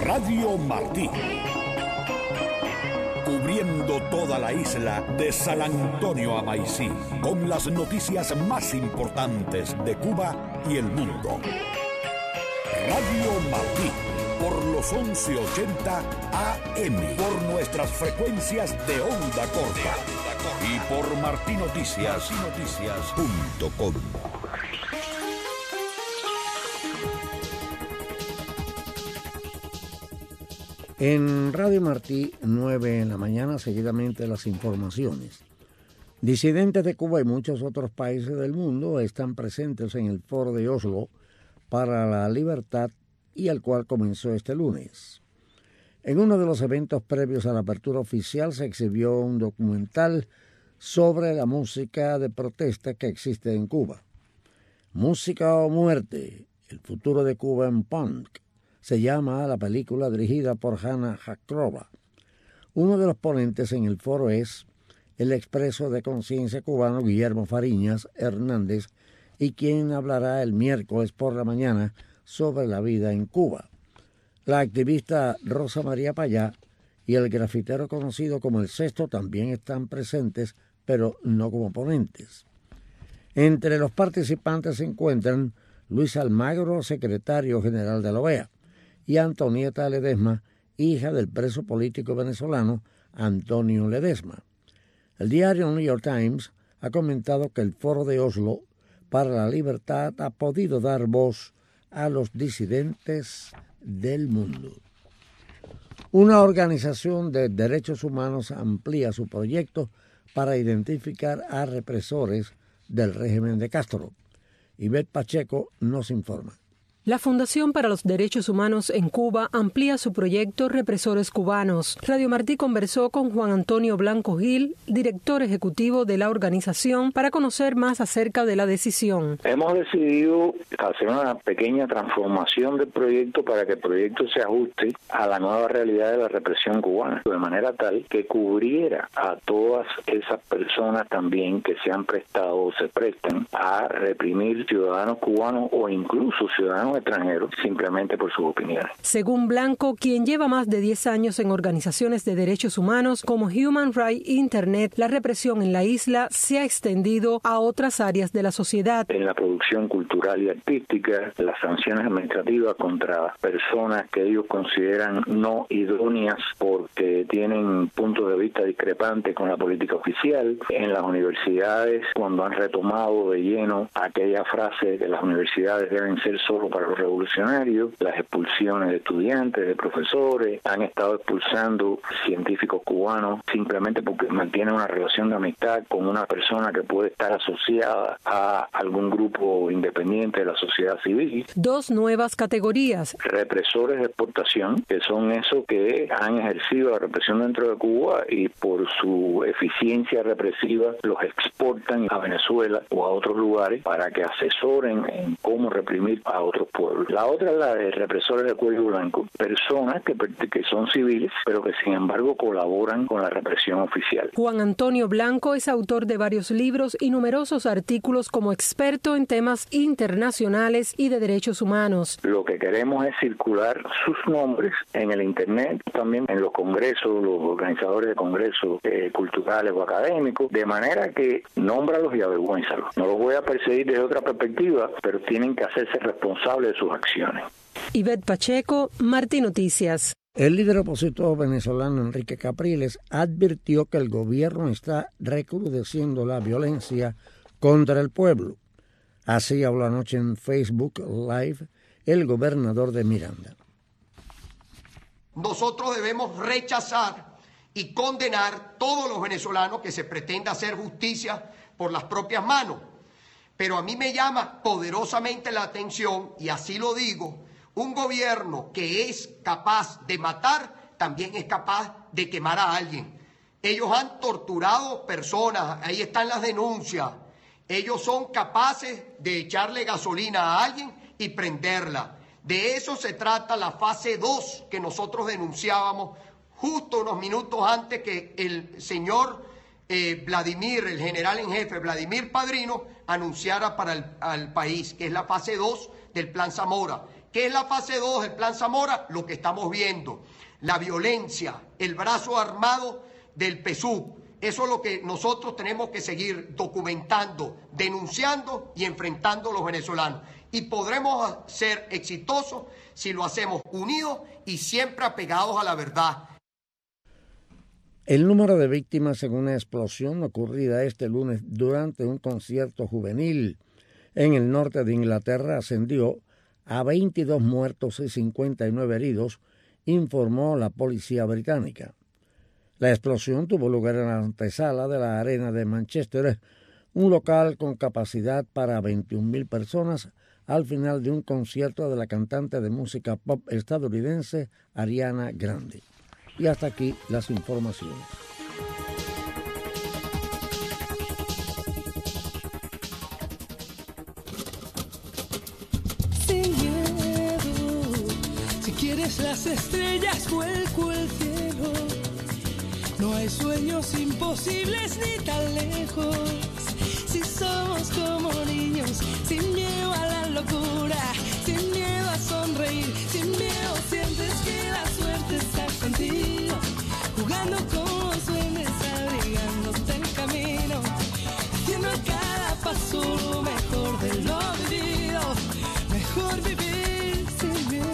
Radio Martí. Cubriendo toda la isla de San Antonio a Maicí, con las noticias más importantes de Cuba y el mundo. Radio Martí, por los 1180 AM, por nuestras frecuencias de onda corta y por martinoticias.com. En Radio Martí, 9 en la mañana, seguidamente las informaciones. Disidentes de Cuba y muchos otros países del mundo están presentes en el Foro de Oslo para la Libertad y el cual comenzó este lunes. En uno de los eventos previos a la apertura oficial se exhibió un documental sobre la música de protesta que existe en Cuba. Música o muerte, el futuro de Cuba en punk, se llama la película dirigida por Hanna Jastrova. Uno de los ponentes en el foro es el expreso de conciencia cubano Guillermo Fariñas Hernández, y quien hablará el miércoles por la mañana sobre la vida en Cuba. La activista Rosa María Payá y el grafitero conocido como El Cesto también están presentes, pero no como ponentes. Entre los participantes se encuentran Luis Almagro, secretario general de la OEA, y Antonieta Ledesma, hija del preso político venezolano Antonio Ledesma. El diario New York Times ha comentado que el Foro de Oslo para la Libertad ha podido dar voz a los disidentes del mundo. Una organización de derechos humanos amplía su proyecto para identificar a represores del régimen de Castro. Ivette Pacheco nos informa. La Fundación para los Derechos Humanos en Cuba amplía su proyecto Represores Cubanos. Radio Martí conversó con Juan Antonio Blanco Gil, director ejecutivo de la organización, para conocer más acerca de la decisión. Hemos decidido hacer una pequeña transformación del proyecto para que el proyecto se ajuste a la nueva realidad de la represión cubana, de manera tal que cubriera a todas esas personas también que se han prestado o se prestan a reprimir ciudadanos cubanos o incluso ciudadanos extranjeros simplemente por sus opiniones. Según Blanco, quien lleva más de 10 años en organizaciones de derechos humanos como Human Rights Internet, la represión en la isla se ha extendido a otras áreas de la sociedad. En la producción cultural y artística, las sanciones administrativas contra personas que ellos consideran no idóneas porque tienen puntos de vista discrepantes con la política oficial. En las universidades, cuando han retomado de lleno aquella frase de que las universidades deben ser solo para los revolucionarios, las expulsiones de estudiantes, de profesores, han estado expulsando científicos cubanos simplemente porque mantienen una relación de amistad con una persona que puede estar asociada a algún grupo independiente de la sociedad civil. Dos nuevas categorías. Represores de exportación, que son esos que han ejercido la represión dentro de Cuba y por su eficiencia represiva los exportan a Venezuela o a otros lugares para que asesoren en cómo reprimir a otros pueblos. La otra es la de represores de cuello blanco, personas que son civiles, pero que sin embargo colaboran con la represión oficial. Juan Antonio Blanco es autor de varios libros y numerosos artículos como experto en temas internacionales y de derechos humanos. Lo que queremos es circular sus nombres en el Internet, también en los congresos, los organizadores de congresos culturales o académicos, de manera que nómbralos y avergüénzalos. No los voy a perseguir desde otra perspectiva, pero tienen que hacerse responsables de sus acciones. Ivette Pacheco, Martí Noticias. El líder opositor venezolano Enrique Capriles advirtió que el gobierno está recrudeciendo la violencia contra el pueblo. Así habló anoche en Facebook Live el gobernador de Miranda. Nosotros debemos rechazar y condenar todos los venezolanos que se pretenda hacer justicia por las propias manos. Pero a mí me llama poderosamente la atención, y así lo digo, un gobierno que es capaz de matar, también es capaz de quemar a alguien. Ellos han torturado personas, ahí están las denuncias. Ellos son capaces de echarle gasolina a alguien y prenderla. De eso se trata la fase 2 que nosotros denunciábamos justo unos minutos antes que el señor Vladimir, el general en jefe Vladimir Padrino, anunciara para el país, que es la fase 2 del Plan Zamora. ¿Qué es la fase 2 del Plan Zamora? Lo que estamos viendo, la violencia, el brazo armado del PSUV. Eso es lo que nosotros tenemos que seguir documentando, denunciando y enfrentando a los venezolanos. Y podremos ser exitosos si lo hacemos unidos y siempre apegados a la verdad. El número de víctimas en una explosión ocurrida este lunes durante un concierto juvenil en el norte de Inglaterra ascendió a 22 muertos y 59 heridos, informó la policía británica. La explosión tuvo lugar en la antesala de la Arena de Manchester, un local con capacidad para 21.000 personas, al final de un concierto de la cantante de música pop estadounidense Ariana Grande. Y hasta aquí las informaciones. Sin miedo, si quieres las estrellas, vuelco el cielo. No hay sueños imposibles ni tan lejos. Si somos como niños, sin miedo a la locura, sin miedo a sonreír, sin miedo sientes que la suerte está contigo, jugando con los duendes, abrigándote el camino, haciendo a cada paso lo mejor de lo vivido, mejor vivir sin miedo.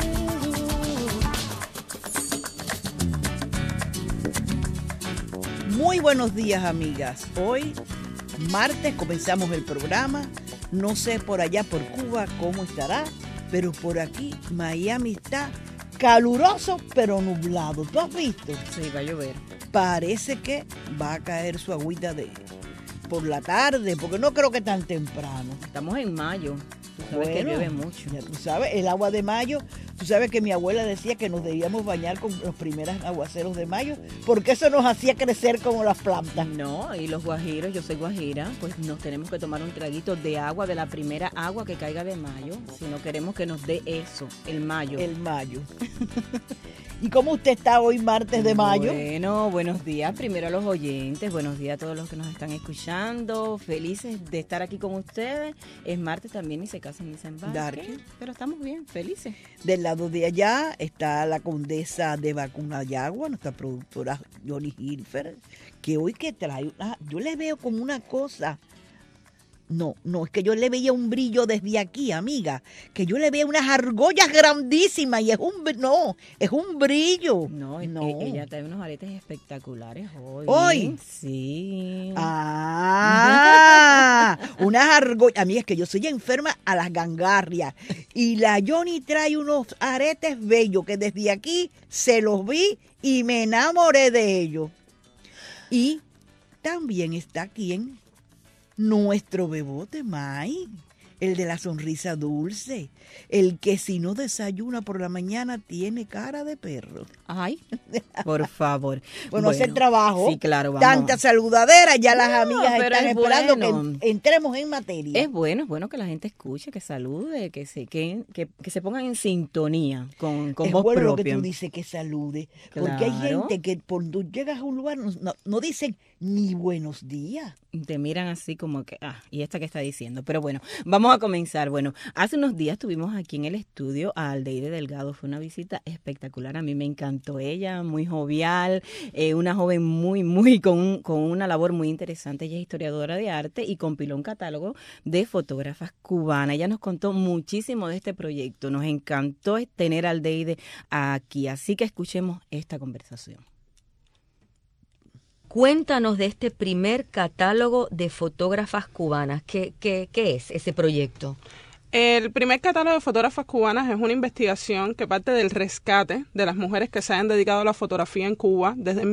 Muy buenos días, amigas. Hoy, martes, comenzamos el programa. No sé por allá, por Cuba, cómo estará, pero por aquí, Miami está caluroso, pero nublado. ¿Tú has visto? Sí, va a llover. Parece que va a caer su agüita por la tarde, porque no creo que tan temprano. Estamos en mayo. Tú sabes que llueve mucho. Ya tú sabes, el agua de mayo, tú sabes que mi abuela decía que nos debíamos bañar con los primeros aguaceros de mayo, porque eso nos hacía crecer como las plantas. No, y los guajiros, yo soy guajira, pues nos tenemos que tomar un traguito de agua, de la primera agua que caiga de mayo, si no queremos que nos dé eso, el mayo. El mayo. ¿Y cómo usted está hoy, martes de mayo? Bueno, buenos días primero a los oyentes, buenos días a todos los que nos están escuchando, felices de estar aquí con ustedes. Es martes también y se casan y se embarquen, pero estamos bien, felices. Del lado de allá está la condesa de Vacunayagua, nuestra productora Johnny Hilfer, que hoy que trae, yo le veo como una cosa. No, es que yo le veía un brillo desde aquí, amiga, que yo le veía unas argollas grandísimas y es un brillo. No. Ella trae unos aretes espectaculares hoy. ¿Hoy? Sí. Unas argollas. A mí es que yo soy enferma a las gangarrias y la Johnny trae unos aretes bellos que desde aquí se los vi y me enamoré de ellos. Y también está aquí nuestro bebote May, el de la sonrisa dulce, el que si no desayuna por la mañana tiene cara de perro. Ay, por favor. Bueno, hacer trabajo. Sí, claro, vamos. Tanta saludadera, ya las amigas están esperando que entremos en materia. Es bueno que la gente escuche, que salude, que se pongan en sintonía con voz bueno propia. Lo que tú dices, que salude, claro. Porque hay gente que cuando llegas a un lugar no dicen ni buenos días. Te miran así como que, ¿y esta qué está diciendo? Pero bueno, vamos a comenzar. Bueno, hace unos días tuvimos aquí en el estudio a Aldeire Delgado. Fue una visita espectacular. A mí me encantó ella, muy jovial, una joven muy con una labor muy interesante. Ella es historiadora de arte y compiló un catálogo de fotógrafas cubanas. Ella nos contó muchísimo de este proyecto. Nos encantó tener a Aldeire aquí. Así que escuchemos esta conversación. Cuéntanos de este primer catálogo de fotógrafas cubanas. ¿Qué es ese proyecto? El primer catálogo de fotógrafas cubanas es una investigación que parte del rescate de las mujeres que se han dedicado a la fotografía en Cuba desde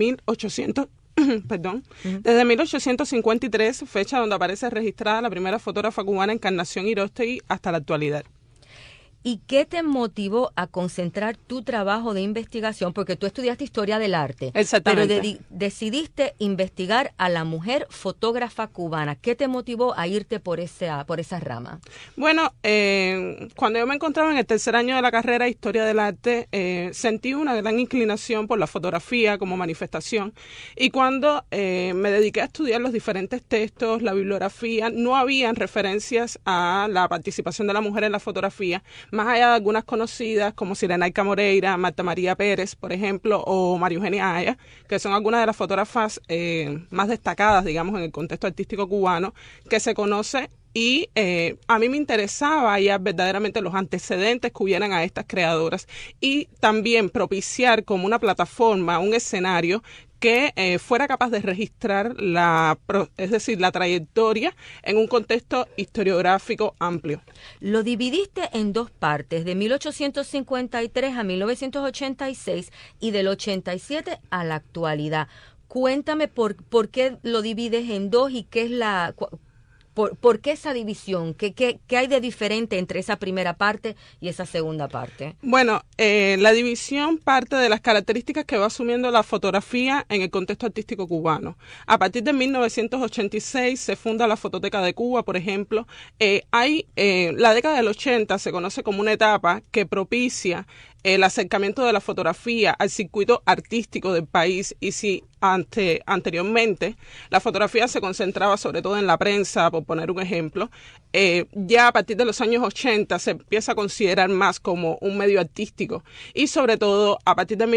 1853, fecha donde aparece registrada la primera fotógrafa cubana, Encarnación Irostegui, hasta la actualidad. ¿Y qué te motivó a concentrar tu trabajo de investigación? Porque tú estudiaste historia del arte. Exactamente. Pero decidiste investigar a la mujer fotógrafa cubana. ¿Qué te motivó a irte por esa rama? Bueno, cuando yo me encontraba en el tercer año de la carrera de historia del arte, sentí una gran inclinación por la fotografía como manifestación. Y cuando me dediqué a estudiar los diferentes textos, la bibliografía, no habían referencias a la participación de la mujer en la fotografía. más allá de algunas conocidas como Cirenaica Moreira, Marta María Pérez, por ejemplo, o María Eugenia Aya, que son algunas de las fotógrafas más destacadas, digamos, en el contexto artístico cubano, que se conoce. Y a mí me interesaba ya verdaderamente los antecedentes que hubieran a estas creadoras y también propiciar como una plataforma, un escenario que fuera capaz de registrar la trayectoria en un contexto historiográfico amplio. Lo dividiste en dos partes, de 1853 a 1986 y del 87 a la actualidad. Cuéntame por qué lo divides en dos y qué es ¿Por qué esa división? ¿Qué hay de diferente entre esa primera parte y esa segunda parte? Bueno, la división parte de las características que va asumiendo la fotografía en el contexto artístico cubano. A partir de 1986 se funda la Fototeca de Cuba, por ejemplo. La década del 80 se conoce como una etapa que propicia el acercamiento de la fotografía al circuito artístico del país, y si anteriormente la fotografía se concentraba sobre todo en la prensa, por poner un ejemplo, ya a partir de los años 80 se empieza a considerar más como un medio artístico, y sobre todo a partir de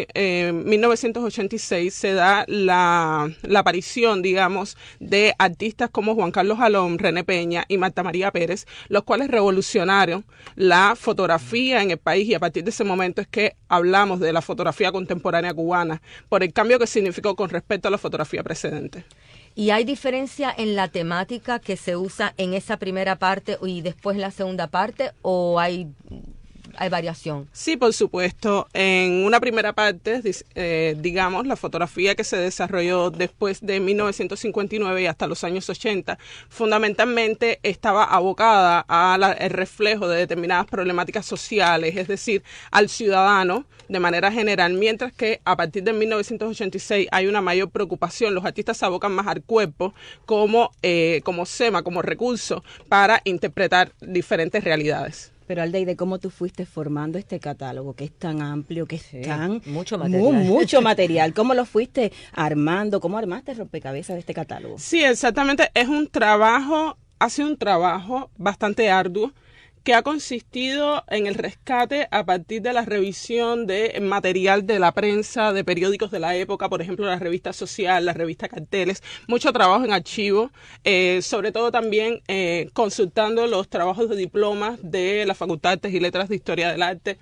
1986 se da la aparición, digamos, de artistas como Juan Carlos Jalón, René Peña y Marta María Pérez, los cuales revolucionaron la fotografía en el país, y a partir de ese momento es que hablamos de la fotografía contemporánea cubana, por el cambio que significó con respecto a la fotografía precedente. ¿Y hay diferencia en la temática que se usa en esa primera parte y después en la segunda parte, o hay variación? Sí, por supuesto. En una primera parte, digamos, la fotografía que se desarrolló después de 1959 y hasta los años 80, fundamentalmente estaba abocada al reflejo de determinadas problemáticas sociales, es decir, al ciudadano de manera general, mientras que a partir de 1986 hay una mayor preocupación. Los artistas se abocan más al cuerpo como sema, como recurso para interpretar diferentes realidades. Pero Aldeide, ¿cómo tú fuiste formando este catálogo que es tan amplio, que es tan... Mucho material. Mucho material. ¿Cómo lo fuiste armando? ¿Cómo armaste el rompecabezas de este catálogo? Sí, exactamente. Ha sido un trabajo bastante arduo, que ha consistido en el rescate a partir de la revisión de material de la prensa, de periódicos de la época, por ejemplo, la revista Social, la revista Carteles, mucho trabajo en archivo, sobre todo también consultando los trabajos de diplomas de la Facultad de Artes y Letras de Historia del Arte,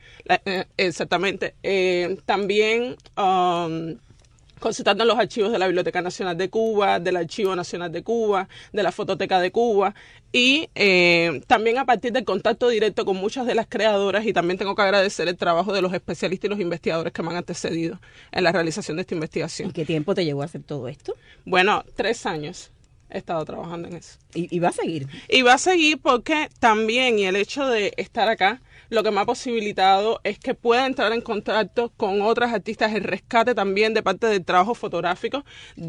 también consultando los archivos de la Biblioteca Nacional de Cuba, del Archivo Nacional de Cuba, de la Fototeca de Cuba, y también a partir del contacto directo con muchas de las creadoras, y también tengo que agradecer el trabajo de los especialistas y los investigadores que me han antecedido en la realización de esta investigación. ¿Y qué tiempo te llevó a hacer todo esto? Bueno, 3 años he estado trabajando en eso. ¿Y va a seguir? Y va a seguir porque también, y el hecho de estar acá, lo que me ha posibilitado es que pueda entrar en contacto con otras artistas, el rescate también de parte del trabajo fotográfico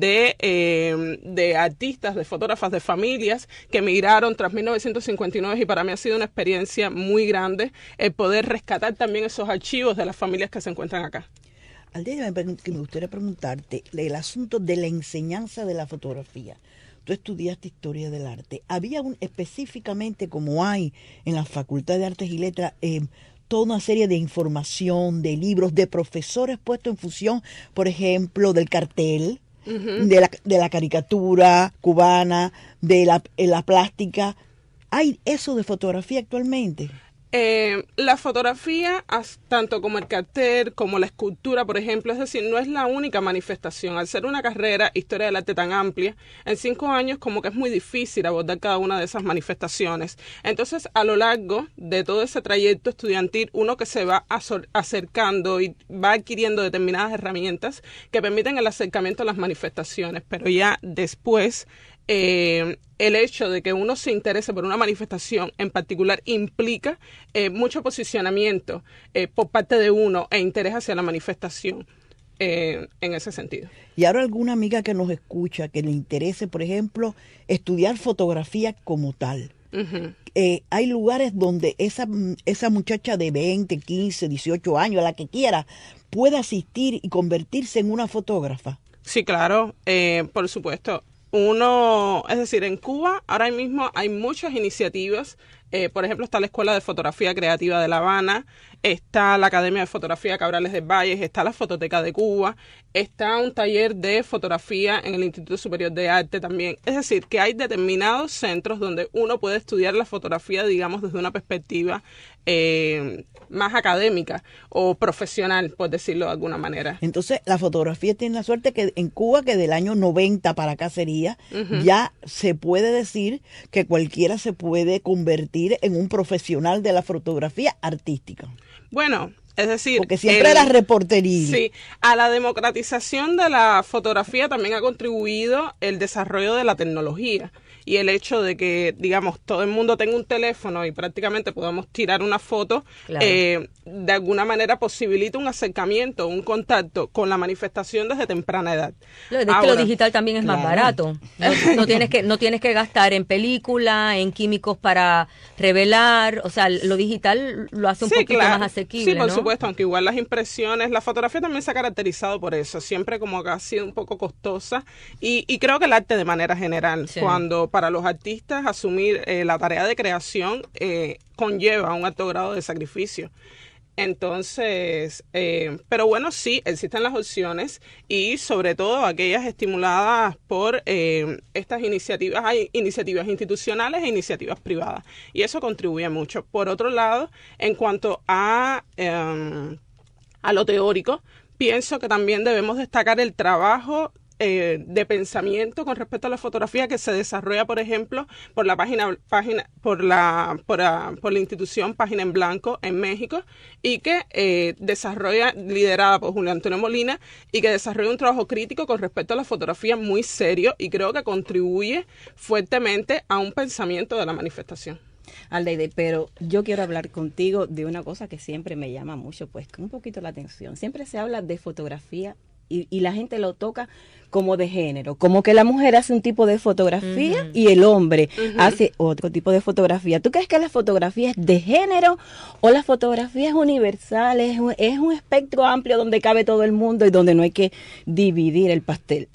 de artistas, de fotógrafas, de familias que emigraron tras 1959, y para mí ha sido una experiencia muy grande el poder rescatar también esos archivos de las familias que se encuentran acá. Aldeide, me gustaría preguntarte el asunto de la enseñanza de la fotografía. Tú estudiaste Historia del Arte. ¿Había específicamente, como hay en la Facultad de Artes y Letras, toda una serie de información, de libros, de profesores puestos en función, por ejemplo, del cartel, de la caricatura cubana, de la plástica? ¿Hay eso de fotografía actualmente? La fotografía, tanto como el cartel, como la escultura, por ejemplo, es decir, no es la única manifestación. Al ser una carrera Historia del Arte tan amplia, en 5 años como que es muy difícil abordar cada una de esas manifestaciones. Entonces, a lo largo de todo ese trayecto estudiantil, uno que se va acercando y va adquiriendo determinadas herramientas que permiten el acercamiento a las manifestaciones, pero ya después el hecho de que uno se interese por una manifestación en particular implica mucho posicionamiento por parte de uno e interés hacia la manifestación en ese sentido. Y ahora alguna amiga que nos escucha que le interese, por ejemplo, estudiar fotografía como tal. Hay lugares donde esa muchacha de 20, 15, 18 años, a la que quiera, pueda asistir y convertirse en una fotógrafa. Sí, claro, por supuesto. Es decir, en Cuba ahora mismo hay muchas iniciativas Por ejemplo, está la Escuela de Fotografía Creativa de La Habana, está la Academia de Fotografía Cabrales del Valle, está la Fototeca de Cuba, está un taller de fotografía en el Instituto Superior de Arte también. Es decir, que hay determinados centros donde uno puede estudiar la fotografía, digamos, desde una perspectiva más académica o profesional, por decirlo de alguna manera. Entonces, la fotografía tiene la suerte que en Cuba, que del año 90 para acá sería, ya se puede decir que cualquiera se puede convertir en un profesional de la fotografía artística. Bueno, es decir, porque siempre era reportería. Sí, a la democratización de la fotografía también ha contribuido el desarrollo de la tecnología y el hecho de que, digamos, todo el mundo tenga un teléfono y prácticamente podamos tirar una foto, claro, de alguna manera posibilita un acercamiento, un contacto con la manifestación desde temprana edad. Es que lo digital también es más barato. No tienes que gastar en película, en químicos para revelar, o sea, lo digital lo hace un poquito más asequible, Sí, por ¿no? supuesto, aunque igual las impresiones, la fotografía también se ha caracterizado por eso, siempre como que ha sido un poco costosa y creo que el arte de manera general, cuando para los artistas asumir la tarea de creación conlleva un alto grado de sacrificio. Entonces, pero bueno, sí, existen las opciones y sobre todo aquellas estimuladas por estas iniciativas. Hay iniciativas institucionales e iniciativas privadas y eso contribuye mucho. Por otro lado, en cuanto a lo teórico, pienso que también debemos destacar el trabajo de pensamiento con respecto a la fotografía que se desarrolla, por ejemplo, por la por la institución Página en Blanco en México y que desarrolla, liderada por Julio Antonio Molina, y que desarrolla un trabajo crítico con respecto a la fotografía muy serio y creo que contribuye fuertemente a un pensamiento de la manifestación. Aldeide, pero yo quiero hablar contigo de una cosa que siempre me llama mucho, pues, un poquito la atención. Siempre se habla de fotografía y la gente lo toca como de género, como que la mujer hace un tipo de fotografía y el hombre hace otro tipo de fotografía. ¿Tú crees que la fotografía es de género o la fotografía es universal, es un espectro amplio donde cabe todo el mundo y donde no hay que dividir el pastel?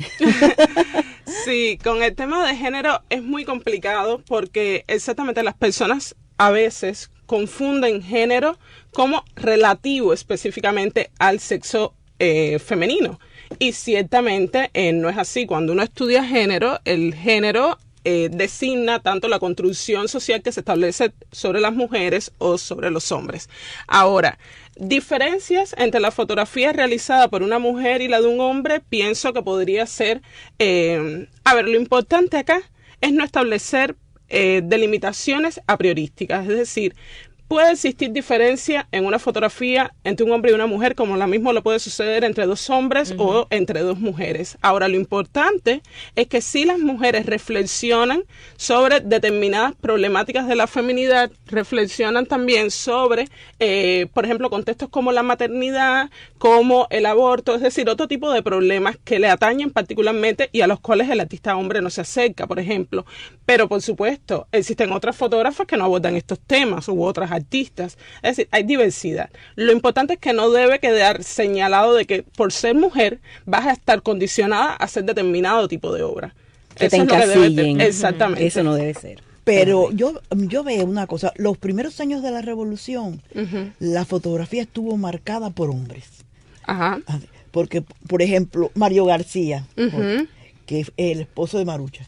Sí, con el tema de género es muy complicado porque exactamente las personas a veces confunden género como relativo específicamente al sexo femenino. Y ciertamente no es así. Cuando uno estudia género, el género designa tanto la construcción social que se establece sobre las mujeres o sobre los hombres. Ahora, diferencias entre la fotografía realizada por una mujer y la de un hombre, pienso que podría ser, lo importante acá es no establecer delimitaciones a priorísticas, es decir, puede existir diferencia en una fotografía entre un hombre y una mujer, como lo mismo lo puede suceder entre dos hombres o entre dos mujeres. Ahora, lo importante es que si las mujeres reflexionan sobre determinadas problemáticas de la feminidad, reflexionan también sobre, por ejemplo, contextos como la maternidad, como el aborto, es decir, otro tipo de problemas que le atañen particularmente y a los cuales el artista hombre no se acerca, por ejemplo. Pero, por supuesto, existen otras fotógrafas que no abordan estos temas u otras artistas. Es decir, hay diversidad. Lo importante es que no debe quedar señalado de que por ser mujer vas a estar condicionada a hacer determinado tipo de obra. Que eso te encasillen. Exactamente. Eso no debe ser. Pero yo veo una cosa, los primeros años de la Revolución, la fotografía estuvo marcada por hombres. Ajá. Porque, por ejemplo, Mario García, que es el esposo de Marucha,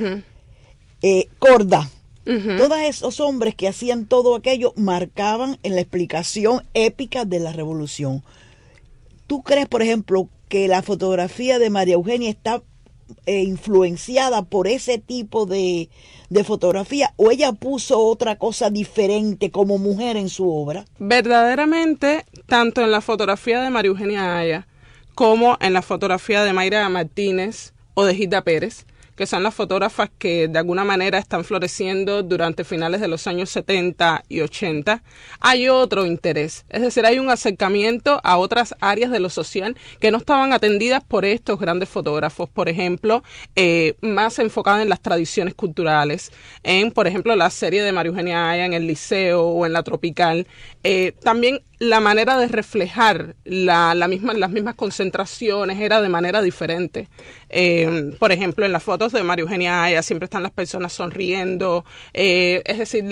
Corda, todos esos hombres que hacían todo aquello marcaban en la explicación épica de la Revolución. ¿Tú crees, por ejemplo, que la fotografía de María Eugenia está influenciada por ese tipo de fotografía o ella puso otra cosa diferente como mujer en su obra? Verdaderamente, tanto en la fotografía de María Eugenia Aya como en la fotografía de Mayra Martínez o de Gilda Pérez, que son las fotógrafas que de alguna manera están floreciendo durante finales de los años 70 y 80, hay otro interés. Es decir, hay un acercamiento a otras áreas de lo social que no estaban atendidas por estos grandes fotógrafos. Por ejemplo, más enfocada en las tradiciones culturales, en, por ejemplo, la serie de María Eugenia Aya en el Liceo o en la Tropical. También la manera de reflejar las mismas concentraciones era de manera diferente. Por ejemplo, en las fotos de María Eugenia Aya siempre están las personas sonriendo, es decir,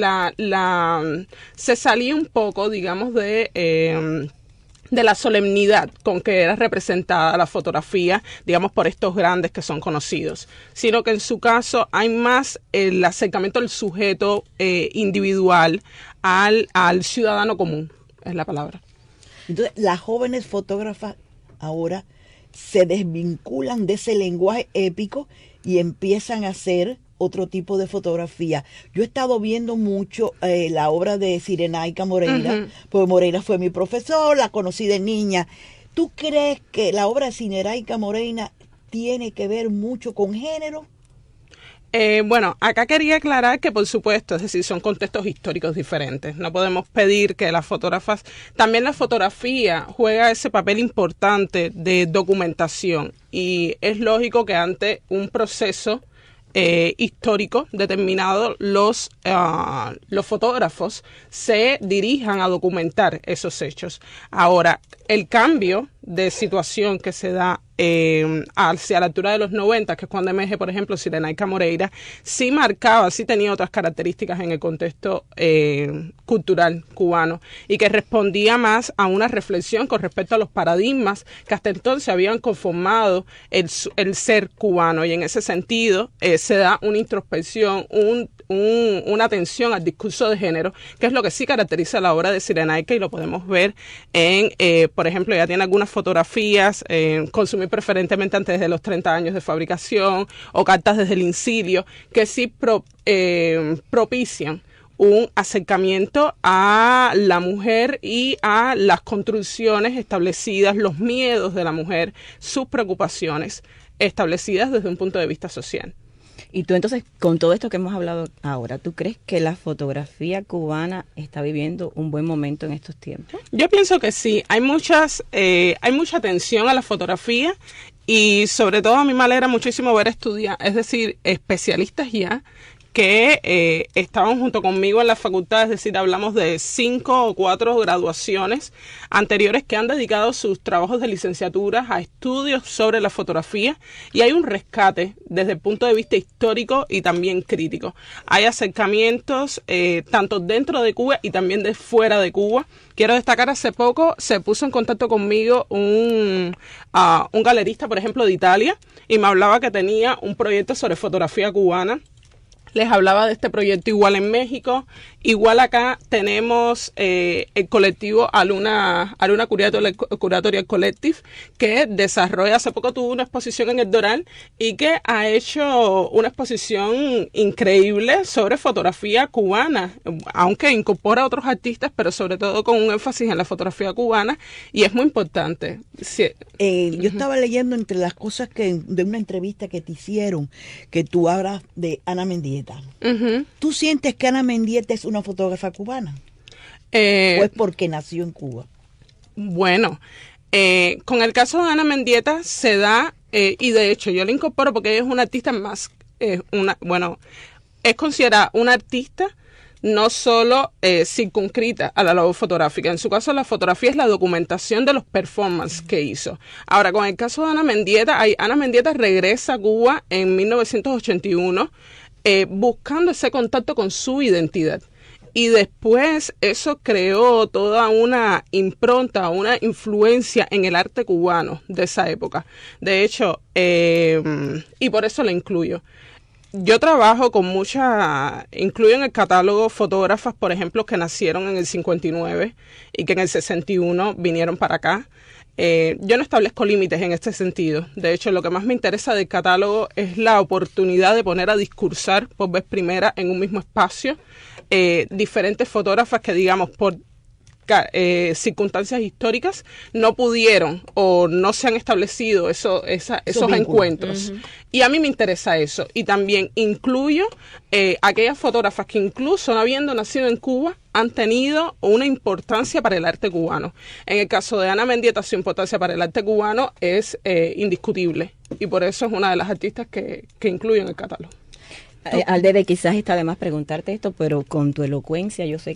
se salía un poco, digamos, de la solemnidad con que era representada la fotografía, digamos, por estos grandes que son conocidos, sino que en su caso hay más el acercamiento del sujeto individual al ciudadano común, es la palabra. Entonces, las jóvenes fotógrafas ahora se desvinculan de ese lenguaje épico y empiezan a hacer otro tipo de fotografía. Yo he estado viendo mucho la obra de Cirenaica Moreira, porque Moreira fue mi profesor, la conocí de niña. ¿Tú crees que la obra de Cirenaica Moreira tiene que ver mucho con género? Bueno, acá quería aclarar que por supuesto, es decir, son contextos históricos diferentes. No podemos pedir que las fotógrafas, también la fotografía juega ese papel importante de documentación y es lógico que ante un proceso histórico determinado los fotógrafos se dirijan a documentar esos hechos. Ahora, el cambio de situación que se da hacia la altura de los 90, que es cuando emerge, por ejemplo, Cirenaica Moreira, sí tenía otras características en el contexto cultural cubano y que respondía más a una reflexión con respecto a los paradigmas que hasta entonces habían conformado el ser cubano, y en ese sentido se da una introspección, una atención al discurso de género, que es lo que sí caracteriza la obra de Cirenaica, y lo podemos ver por ejemplo, ella tiene algunas fotografías, consumir preferentemente antes de los 30 años de fabricación, o cartas desde el incilio, que sí propician un acercamiento a la mujer y a las construcciones establecidas, los miedos de la mujer, sus preocupaciones establecidas desde un punto de vista social. Y tú entonces, con todo esto que hemos hablado ahora, ¿tú crees que la fotografía cubana está viviendo un buen momento en estos tiempos? Yo pienso que sí. Hay mucha atención a la fotografía y sobre todo a mí me alegra muchísimo ver especialistas ya que estaban junto conmigo en la facultad, es decir, hablamos de 5 o 4 graduaciones anteriores que han dedicado sus trabajos de licenciatura a estudios sobre la fotografía, y hay un rescate desde el punto de vista histórico y también crítico. Hay acercamientos tanto dentro de Cuba y también de fuera de Cuba. Quiero destacar, hace poco se puso en contacto conmigo un galerista, por ejemplo, de Italia, y me hablaba que tenía un proyecto sobre fotografía cubana. Les hablaba de este proyecto igual en México. Igual acá tenemos el colectivo Aluna Curatorial Collective, que desarrolla, hace poco tuvo una exposición en el Doral y que ha hecho una exposición increíble sobre fotografía cubana, aunque incorpora a otros artistas, pero sobre todo con un énfasis en la fotografía cubana, y es muy importante. Sí. Yo estaba leyendo entre las cosas de una entrevista que te hicieron, que tú hablas de Ana Mendieta. ¿Tú sientes que Ana Mendieta es una fotógrafa cubana? ¿O es porque nació en Cuba? Bueno, con el caso de Ana Mendieta se da, y de hecho yo la incorporo porque ella es una artista más, es considerada una artista no solo circunscrita a la labor fotográfica. En su caso, la fotografía es la documentación de los performances que hizo. Ahora, con el caso de Ana Mendieta regresa a Cuba en 1981, buscando ese contacto con su identidad. Y después eso creó toda una impronta, una influencia en el arte cubano de esa época. De hecho, y por eso la incluyo. Yo trabajo con incluyo en el catálogo fotógrafas, por ejemplo, que nacieron en el 59 y que en el 61 vinieron para acá. Yo no establezco límites en este sentido. De hecho, lo que más me interesa del catálogo es la oportunidad de poner a discursar por vez primera en un mismo espacio diferentes fotógrafas que, digamos, por circunstancias históricas no pudieron o no se han establecido esos encuentros. Y a mí me interesa eso. Y también incluyo aquellas fotógrafas que, incluso no habiendo nacido en Cuba, han tenido una importancia para el arte cubano. En el caso de Ana Mendieta, su importancia para el arte cubano es indiscutible, y por eso es una de las artistas que incluyo en el catálogo. Aldede, quizás está de más preguntarte esto, pero con tu elocuencia yo sé que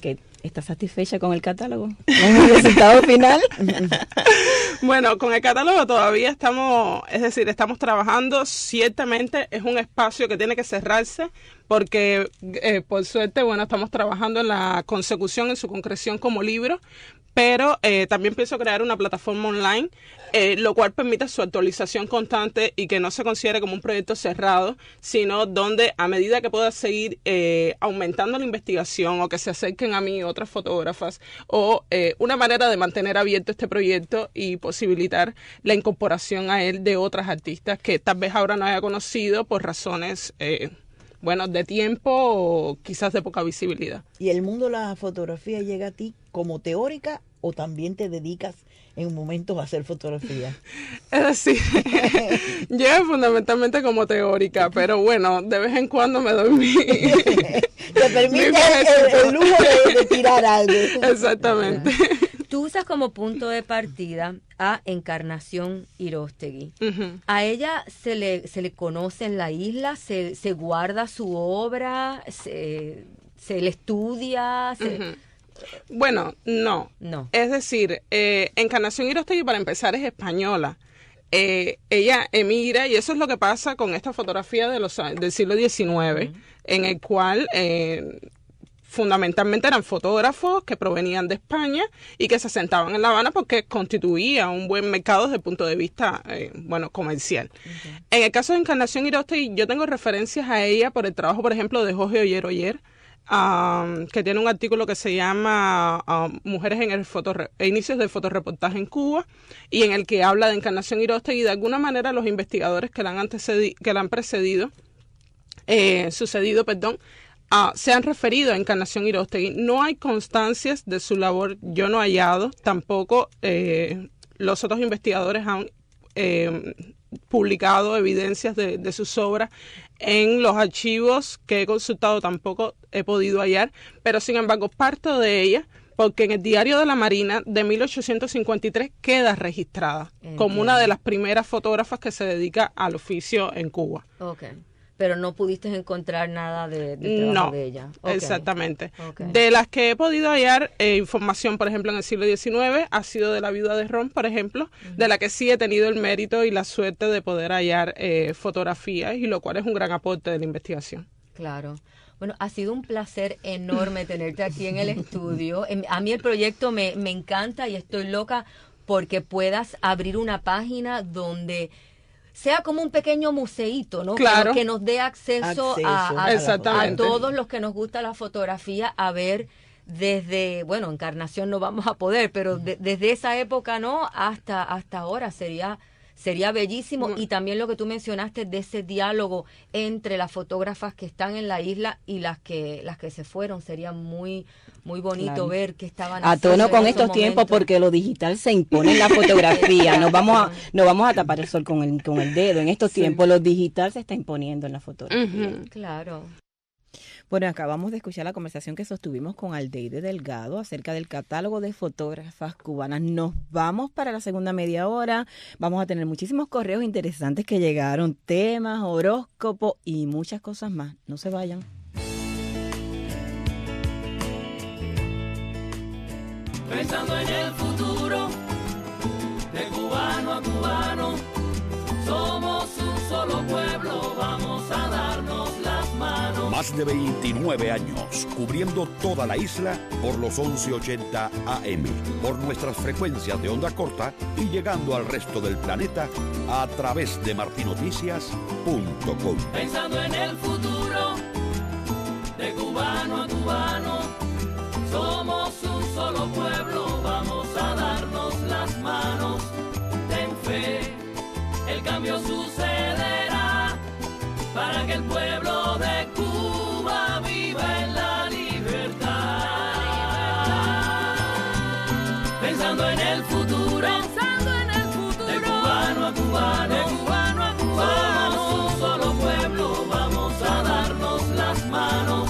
¿Estás satisfecha con el catálogo? ¿Con el resultado final? Bueno, con el catálogo todavía estamos trabajando. Ciertamente es un espacio que tiene que cerrarse porque, por suerte, bueno, estamos trabajando en la consecución, en su concreción como libro, pero también pienso crear una plataforma online, lo cual permite su actualización constante y que no se considere como un proyecto cerrado, sino donde a medida que pueda seguir aumentando la investigación o que se acerquen a mí otras fotógrafas o una manera de mantener abierto este proyecto y posibilitar la incorporación a él de otras artistas que tal vez ahora no haya conocido por razones de tiempo o quizás de poca visibilidad. ¿Y el mundo de la fotografía llega a ti como teórica o también te dedicas en momentos a hacer fotografía? Es decir, llega fundamentalmente como teórica, pero bueno, de vez en cuando me doy te permite el lujo de tirar algo. Exactamente. Tú usas como punto de partida a Encarnación Irostegui. Uh-huh. ¿A ella se le conoce en la isla? ¿Se guarda su obra? ¿Se le estudia? Uh-huh. Bueno, no. Es decir, Encarnación Irostegui, para empezar, es española. Ella emigra, y eso es lo que pasa con esta fotografía del siglo XIX, uh-huh, en el cual fundamentalmente eran fotógrafos que provenían de España y que se asentaban en La Habana porque constituía un buen mercado desde el punto de vista comercial. Okay. En el caso de Encarnación Irostegui, yo tengo referencias a ella por el trabajo, por ejemplo, de Jorge Oyer, que tiene un artículo que se llama Mujeres en el inicios del fotoreportaje en Cuba, y en el que habla de Encarnación Irostegui, y de alguna manera los investigadores que la han precedido, se han referido a Encarnación Irostegui. No hay constancias de su labor, yo no he hallado, tampoco los otros investigadores han publicado evidencias de sus obras. En los archivos que he consultado tampoco he podido hallar, pero sin embargo parto de ella porque en el Diario de la Marina de 1853 queda registrada como una de las primeras fotógrafas que se dedica al oficio en Cuba. Okay. Pero no pudiste encontrar nada del trabajo de ella. Okay. Exactamente. Okay. De las que he podido hallar información, por ejemplo, en el siglo XIX, ha sido de la viuda de Ron, por ejemplo, uh-huh, de la que sí he tenido el mérito y la suerte de poder hallar fotografías, y lo cual es un gran aporte de la investigación. Claro. Bueno, ha sido un placer enorme tenerte aquí en el estudio. A mí el proyecto me encanta y estoy loca porque puedas abrir una página donde sea como un pequeño museíto, ¿no? Claro. Que nos dé acceso a todos los que nos gusta la fotografía, a ver desde, Encarnación no vamos a poder, pero desde esa época, ¿no? Hasta ahora sería bellísimo. Y también lo que tú mencionaste de ese diálogo entre las fotógrafas que están en la isla y las que se fueron, sería muy muy bonito, claro, ver que estaban a tono con estos tiempos, porque lo digital se impone en la fotografía. No vamos a tapar el sol con el dedo. En estos tiempos lo digital se está imponiendo en la fotografía. Uh-huh. Claro. Bueno, acabamos de escuchar la conversación que sostuvimos con Aldeire Delgado acerca del catálogo de fotógrafas cubanas. Nos vamos para la segunda media hora. Vamos a tener muchísimos correos interesantes que llegaron, temas, horóscopo y muchas cosas más. No se vayan. Pensando en el futuro, de cubano a cubano, somos un solo pueblo, vamos a darnos las manos. Más de 29 años cubriendo toda la isla por los 1180 AM, por nuestras frecuencias de onda corta y llegando al resto del planeta a través de martinoticias.com. Pensando en el futuro, de cubano a cubano, somos un solo pueblo, vamos a darnos las manos. Ten fe, el cambio sucederá para que el pueblo de Cuba viva en la libertad. Pensando en el futuro, de cubano a cubano, somos un solo pueblo, vamos a darnos las manos.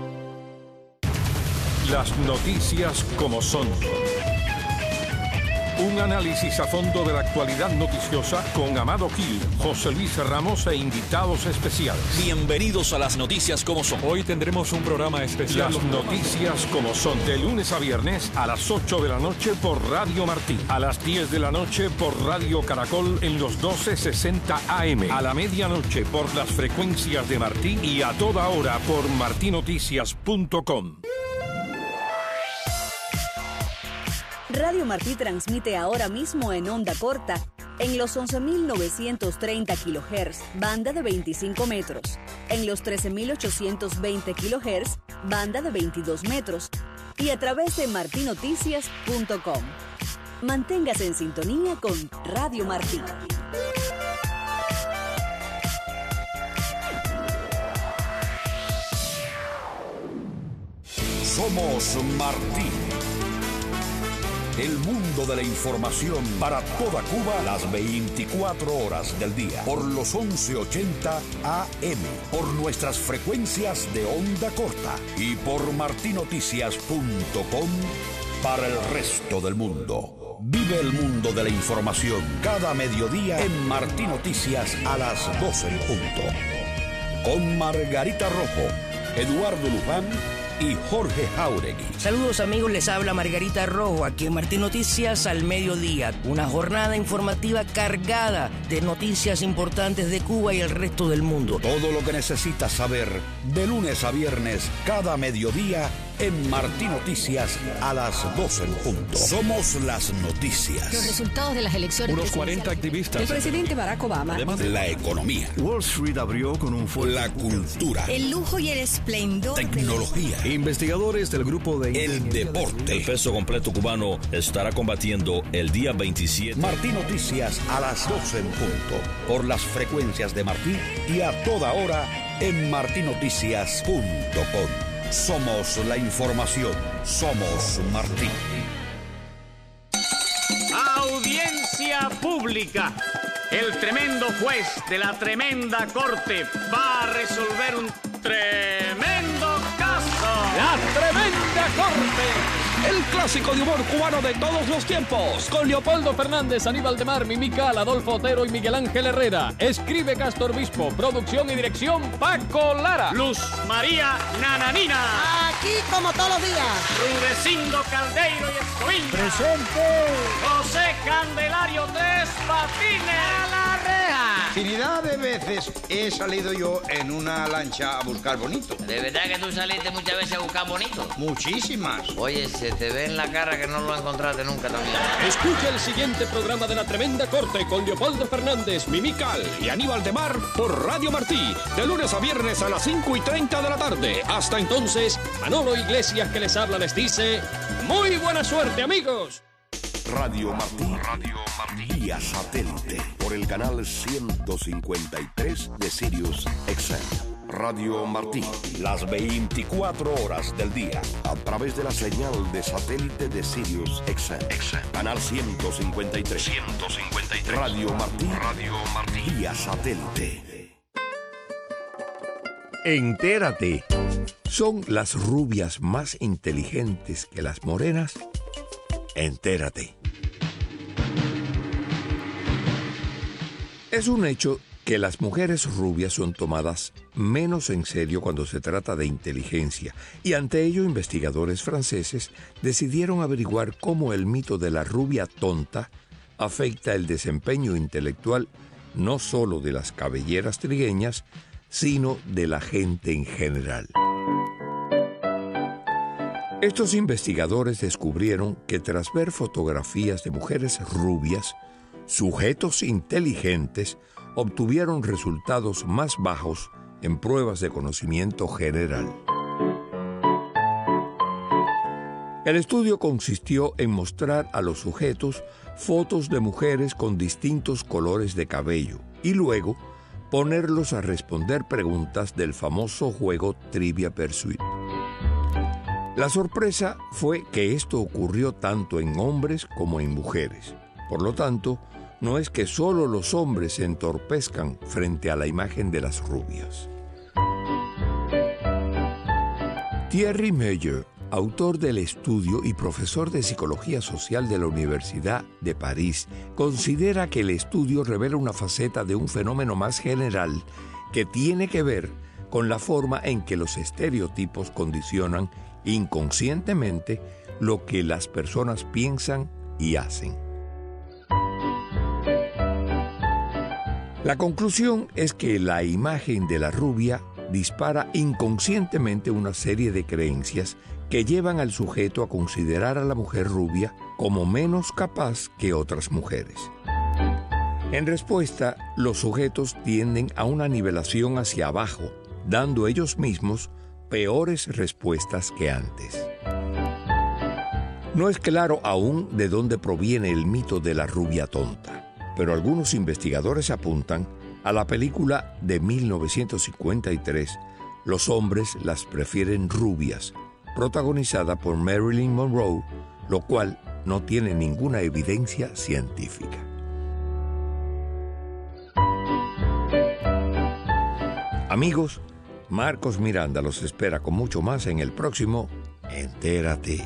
Las noticias como son. Un análisis a fondo de la actualidad noticiosa con Amado Gil, José Luis Ramos e invitados especiales. Bienvenidos a las noticias como son. Hoy tendremos un programa especial. Las noticias como son. De lunes a viernes a las 8 de la noche por Radio Martí. A las 10 de la noche por Radio Caracol en los 1260 AM. A la medianoche por las frecuencias de Martí y a toda hora por martinoticias.com. Radio Martí transmite ahora mismo en onda corta en los 11.930 kHz, banda de 25 metros, en los 13.820 kHz, banda de 22 metros, y a través de martinoticias.com. Manténgase en sintonía con Radio Martí. Somos Martí. El mundo de la información para toda Cuba las 24 horas del día. Por los 1180 AM. Por nuestras frecuencias de onda corta. Y por martinoticias.com para el resto del mundo. Vive el mundo de la información cada mediodía en Martí Noticias a las 12 en punto. Con Margarita Rojo, Eduardo Luján y Jorge Jauregui. Saludos amigos, les habla Margarita Rojo aquí en Martí Noticias al mediodía. Una jornada informativa cargada de noticias importantes de Cuba y el resto del mundo. Todo lo que necesitas saber de lunes a viernes cada mediodía en Martí Noticias a las 12 en punto. Somos las noticias. Los resultados de las elecciones. Unos 40 activistas. El presidente Barack Obama. Además, la economía. Wall Street abrió con un fuerte. La cultura. El lujo y el esplendor. Tecnología. Investigadores del grupo de... El deporte. El peso completo cubano estará combatiendo el día 27. Martí Noticias a las 12 en punto. Por las frecuencias de Martí y a toda hora en martinoticias.com. Somos la información. Somos Martí. Audiencia pública. El tremendo juez de la tremenda corte va a resolver un tremendo caso. La tremenda corte. El clásico de humor cubano de todos los tiempos. Con Leopoldo Fernández, Aníbal de Mar, Mimical, Adolfo Otero y Miguel Ángel Herrera. Escribe Castor Obispo. Producción y dirección Paco Lara. Luz María Nananina. Aquí como todos los días. Rudecindo Caldeiro y Escoviña. Presente. José Candelario Tres Patines. A la reja. Infinidad de veces he salido yo en una lancha a buscar bonito. ¿De verdad que tú saliste muchas veces a buscar bonito? Muchísimas. Oye, se te ve en la cara que no lo encontraste nunca también. Escucha el siguiente programa de La Tremenda Corte con Leopoldo Fernández, Mimical y Aníbal de Mar por Radio Martí. De lunes a viernes a las 5:30 de la tarde. Hasta entonces, Manolo Iglesias que les habla les dice... ¡Muy buena suerte, amigos! Radio Martí. Vía satélite. Por el canal 153 de Sirius XM. Radio Martí, las 24 horas del día, a través de la señal de satélite de Sirius XM. Canal 153. Radio Martí. Vía satélite. Entérate. ¿Son las rubias más inteligentes que las morenas? Entérate. Es un hecho que las mujeres rubias son tomadas menos en serio cuando se trata de inteligencia, y ante ello investigadores franceses decidieron averiguar cómo el mito de la rubia tonta afecta el desempeño intelectual no solo de las cabelleras trigueñas, sino de la gente en general. Estos investigadores descubrieron que tras ver fotografías de mujeres rubias, sujetos inteligentes obtuvieron resultados más bajos en pruebas de conocimiento general. El estudio consistió en mostrar a los sujetos fotos de mujeres con distintos colores de cabello y luego ponerlos a responder preguntas del famoso juego Trivia Pursuit. La sorpresa fue que esto ocurrió tanto en hombres como en mujeres. Por lo tanto, no es que solo los hombres se entorpezcan frente a la imagen de las rubias. Thierry Meyer, autor del estudio y profesor de Psicología Social de la Universidad de París, considera que el estudio revela una faceta de un fenómeno más general que tiene que ver con la forma en que los estereotipos condicionan inconscientemente lo que las personas piensan y hacen. La conclusión es que la imagen de la rubia dispara inconscientemente una serie de creencias que llevan al sujeto a considerar a la mujer rubia como menos capaz que otras mujeres. En respuesta, los sujetos tienden a una nivelación hacia abajo, dando ellos mismos peores respuestas que antes. No es claro aún de dónde proviene el mito de la rubia tonta, pero algunos investigadores apuntan a la película de 1953, Los hombres las prefieren rubias, protagonizada por Marilyn Monroe, lo cual no tiene ninguna evidencia científica. Amigos, Marcos Miranda los espera con mucho más en el próximo Entérate.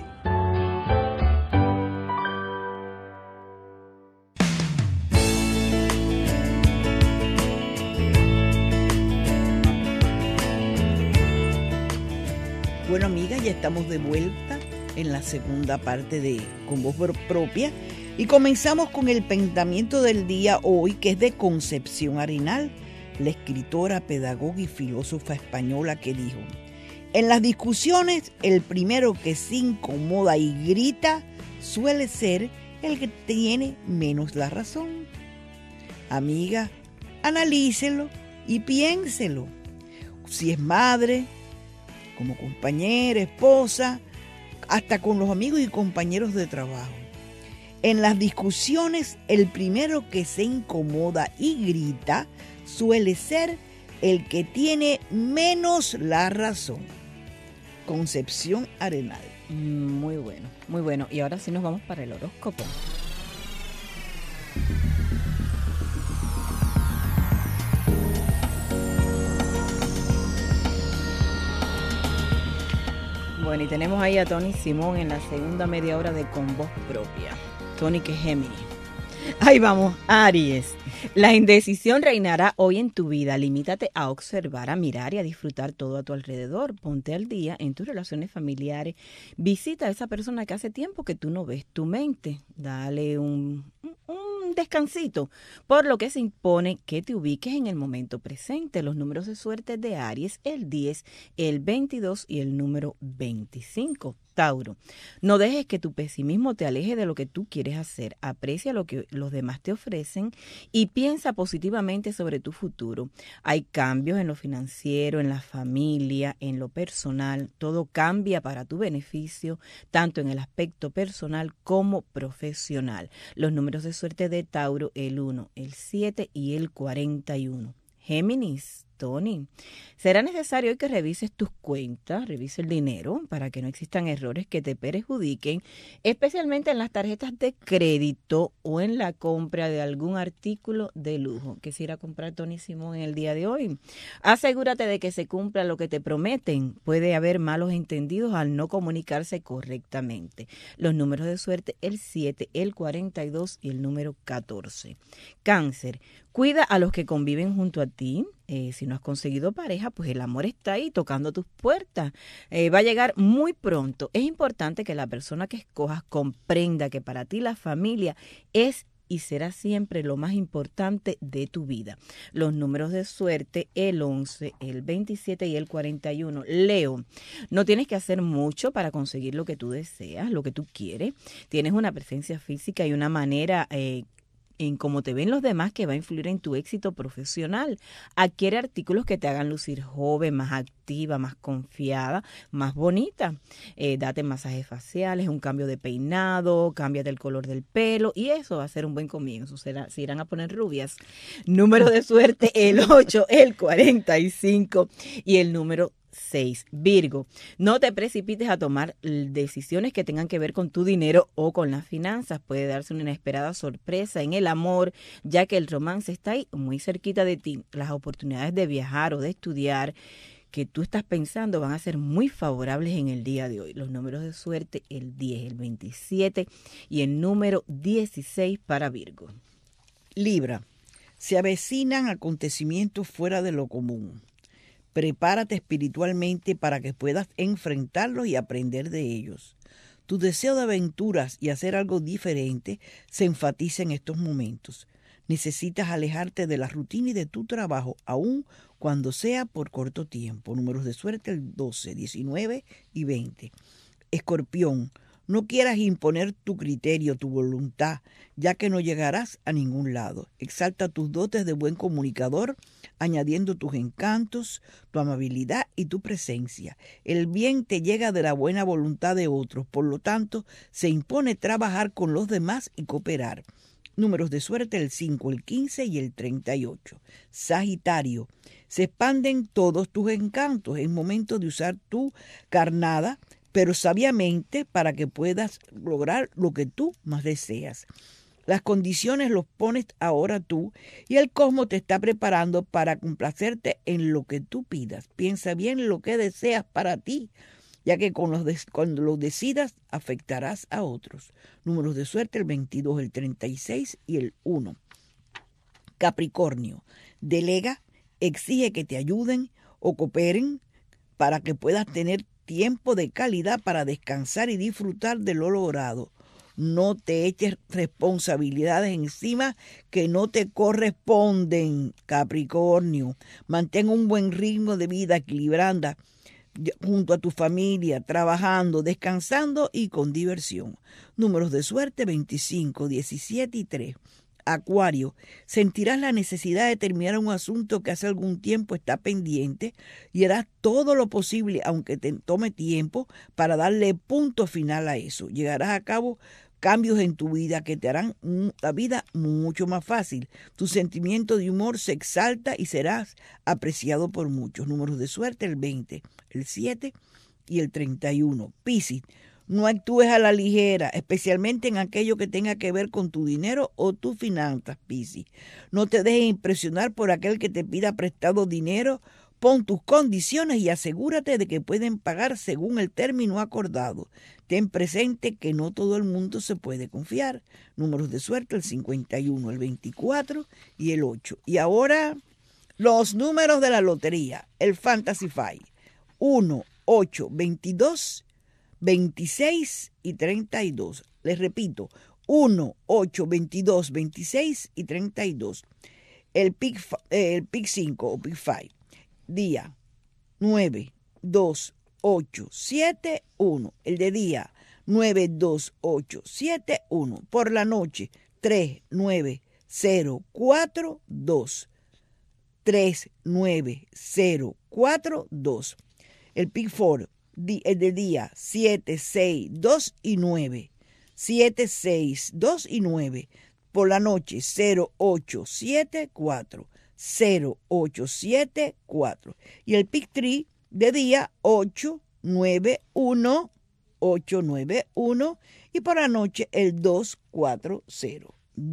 Bueno, amiga, ya estamos de vuelta en la segunda parte de Con Voz Propia y comenzamos con el pensamiento del día hoy, que es de Concepción Arenal, la escritora, pedagoga y filósofa española, que dijo: en las discusiones, el primero que se incomoda y grita suele ser el que tiene menos la razón. Amiga, analícelo y piénselo. Si es madre, como compañera, esposa, hasta con los amigos y compañeros de trabajo. En las discusiones, el primero que se incomoda y grita suele ser el que tiene menos la razón. Concepción Arenal. Muy bueno, muy bueno. Y ahora sí nos vamos para el horóscopo. Bueno, y tenemos ahí a Tony Simón en la segunda media hora de Con Voz Propia. Tony, que es Géminis. Ahí vamos, Aries. La indecisión reinará hoy en tu vida. Limítate a observar, a mirar y a disfrutar todo a tu alrededor. Ponte al día en tus relaciones familiares. Visita a esa persona que hace tiempo que tú no ves. Tu mente, dale un descansito, por lo que se impone que te ubiques en el momento presente. Los números de suerte de Aries: el 10, el 22 y el número 25. Tauro, no dejes que tu pesimismo te aleje de lo que tú quieres hacer. Aprecia lo que los demás te ofrecen y piensa positivamente sobre tu futuro. Hay cambios en lo financiero, en la familia, en lo personal. Todo cambia para tu beneficio, tanto en el aspecto personal como profesional. Los números de suerte de Tauro: el 1, el 7 y el 41. Géminis, Tony, será necesario hoy que revises tus cuentas, revise el dinero para que no existan errores que te perjudiquen, especialmente en las tarjetas de crédito o en la compra de algún artículo de lujo. ¿Qué se irá a comprar Tony Simón en el día de hoy? Asegúrate de que se cumpla lo que te prometen. Puede haber malos entendidos al no comunicarse correctamente. Los números de suerte: el 7, el 42 y el número 14. Cáncer, cuida a los que conviven junto a ti. Si no has conseguido pareja, pues el amor está ahí tocando tus puertas. Va a llegar muy pronto. Es importante que la persona que escojas comprenda que para ti la familia es y será siempre lo más importante de tu vida. Los números de suerte: el 11, el 27 y el 41. Leo, no tienes que hacer mucho para conseguir lo que tú deseas, lo que tú quieres. Tienes una presencia física y una manera en cómo te ven los demás que va a influir en tu éxito profesional. Adquiere artículos que te hagan lucir joven, más activa, más confiada, más bonita. Date masajes faciales, un cambio de peinado, cámbiate el color del pelo y eso va a ser un buen comienzo. Se irán a poner rubias. Número de suerte: el 8, el 45 y el número 6. Virgo, no te precipites a tomar decisiones que tengan que ver con tu dinero o con las finanzas. Puede darse una inesperada sorpresa en el amor, ya que el romance está ahí muy cerquita de ti. Las oportunidades de viajar o de estudiar que tú estás pensando van a ser muy favorables en el día de hoy. Los números de suerte, el 10, el 27 y el número 16 para Virgo. Libra, se avecinan acontecimientos fuera de lo común. Prepárate espiritualmente para que puedas enfrentarlos y aprender de ellos. Tu deseo de aventuras y hacer algo diferente se enfatiza en estos momentos. Necesitas alejarte de la rutina y de tu trabajo, aun cuando sea por corto tiempo. Números de suerte el 12, 19 y 20. Escorpión, no quieras imponer tu criterio, tu voluntad, ya que no llegarás a ningún lado. Exalta tus dotes de buen comunicador, añadiendo tus encantos, tu amabilidad y tu presencia. El bien te llega de la buena voluntad de otros, por lo tanto, se impone trabajar con los demás y cooperar. Números de suerte el 5, el 15 y el 38. Sagitario, se expanden todos tus encantos. Es momento de usar tu carnada, pero sabiamente para que puedas lograr lo que tú más deseas. Las condiciones los pones ahora tú y el cosmos te está preparando para complacerte en lo que tú pidas. Piensa bien lo que deseas para ti, ya que cuando lo decidas afectarás a otros. Números de suerte el 22, el 36 y el 1. Capricornio, delega, exige que te ayuden o cooperen para que puedas tener tiempo de calidad para descansar y disfrutar de lo logrado. No te eches responsabilidades encima que no te corresponden, Capricornio. Mantén un buen ritmo de vida equilibrada junto a tu familia, trabajando, descansando y con diversión. Números de suerte 25, 17 y 3. Acuario, sentirás la necesidad de terminar un asunto que hace algún tiempo está pendiente y harás todo lo posible, aunque te tome tiempo, para darle punto final a eso. Llegarás a cabo cambios en tu vida que te harán la vida mucho más fácil. Tu sentimiento de humor se exalta y serás apreciado por muchos. Números de suerte el 20, el 7 y el 31. Piscis, no actúes a la ligera, especialmente en aquello que tenga que ver con tu dinero o tus finanzas, Piscis. No te dejes impresionar por aquel que te pida prestado dinero. Pon tus condiciones y asegúrate de que pueden pagar según el término acordado. Ten presente que no todo el mundo se puede confiar. Números de suerte el 51, el 24 y el 8. Y ahora los números de la lotería. El Fantasy Five. 1, 8, 22, 26 y 32. Les repito, 1, 8, 22, 26 y 32. El Pick 5 o Pick 5. Día 9, 2, 8, 7, 1. El de día 9, 2, 8, 7, 1. Por la noche 3, 9, 0, 4, 2. 3, 9, 0, 4, 2. El Pick 4, el de día 7, 6, 2 y 9. 7, 6, 2 y 9. Por la noche 0, 8, 7, 4. 0874 y el Pick 3 de día 891 891 y por la noche el 240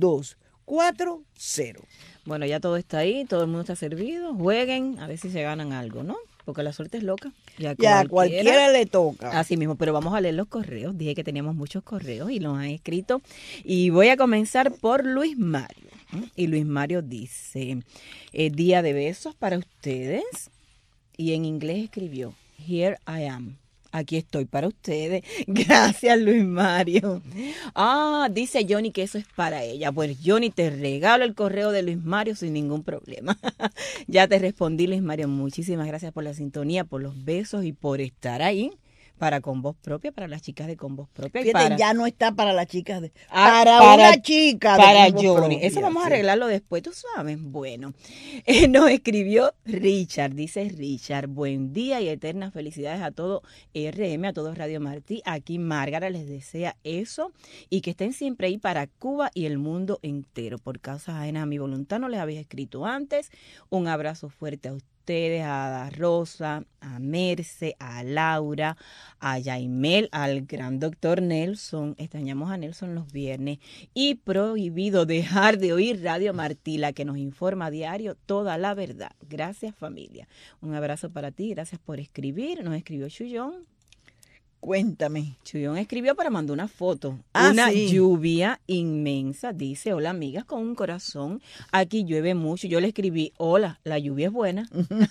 240. Bueno, ya todo está ahí, todo el mundo está servido. Jueguen, a ver si se ganan algo, ¿no? Porque la suerte es loca. Ya a cualquiera le toca. Así mismo, pero vamos a leer los correos. Dije que teníamos muchos correos y los han escrito. Y voy a comenzar por Luis Mario. Y Luis Mario dice, día de besos para ustedes. Y en inglés escribió, Here I am. Aquí estoy para ustedes. Gracias, Luis Mario. Dice Johnny que eso es para ella. Pues Johnny, te regalo el correo de Luis Mario sin ningún problema. Ya te respondí, Luis Mario. Muchísimas gracias por la sintonía, por los besos y por estar ahí. Para Con Voz Propia, para las chicas de Con Voz Propia. Fíjate, ya no está para las chicas de... para una chica de para Con Voz Johnny. Propia, Eso vamos a sí. arreglarlo después, tú sabes. Bueno, nos escribió Richard. Dice Richard, buen día y eternas felicidades a todo RM, a todo Radio Martí. Aquí Márgara les desea eso y que estén siempre ahí para Cuba y el mundo entero. Por causas ajenas a mi voluntad, no les había escrito antes. Un abrazo fuerte a ustedes. ustedes, a Rosa, a Merce, a Laura, a Yaimel, al gran doctor Nelson. Extrañamos a Nelson los viernes. Y prohibido dejar de oír Radio Martí, la que nos informa a diario toda la verdad. Gracias, familia. Un abrazo para ti, gracias por escribir. Nos escribió Chuyón. Cuéntame. Chuyón escribió para mandar una foto. Sí. Lluvia inmensa. Dice, hola amigas, con un corazón. Aquí llueve mucho. Yo le escribí, hola, la lluvia es buena.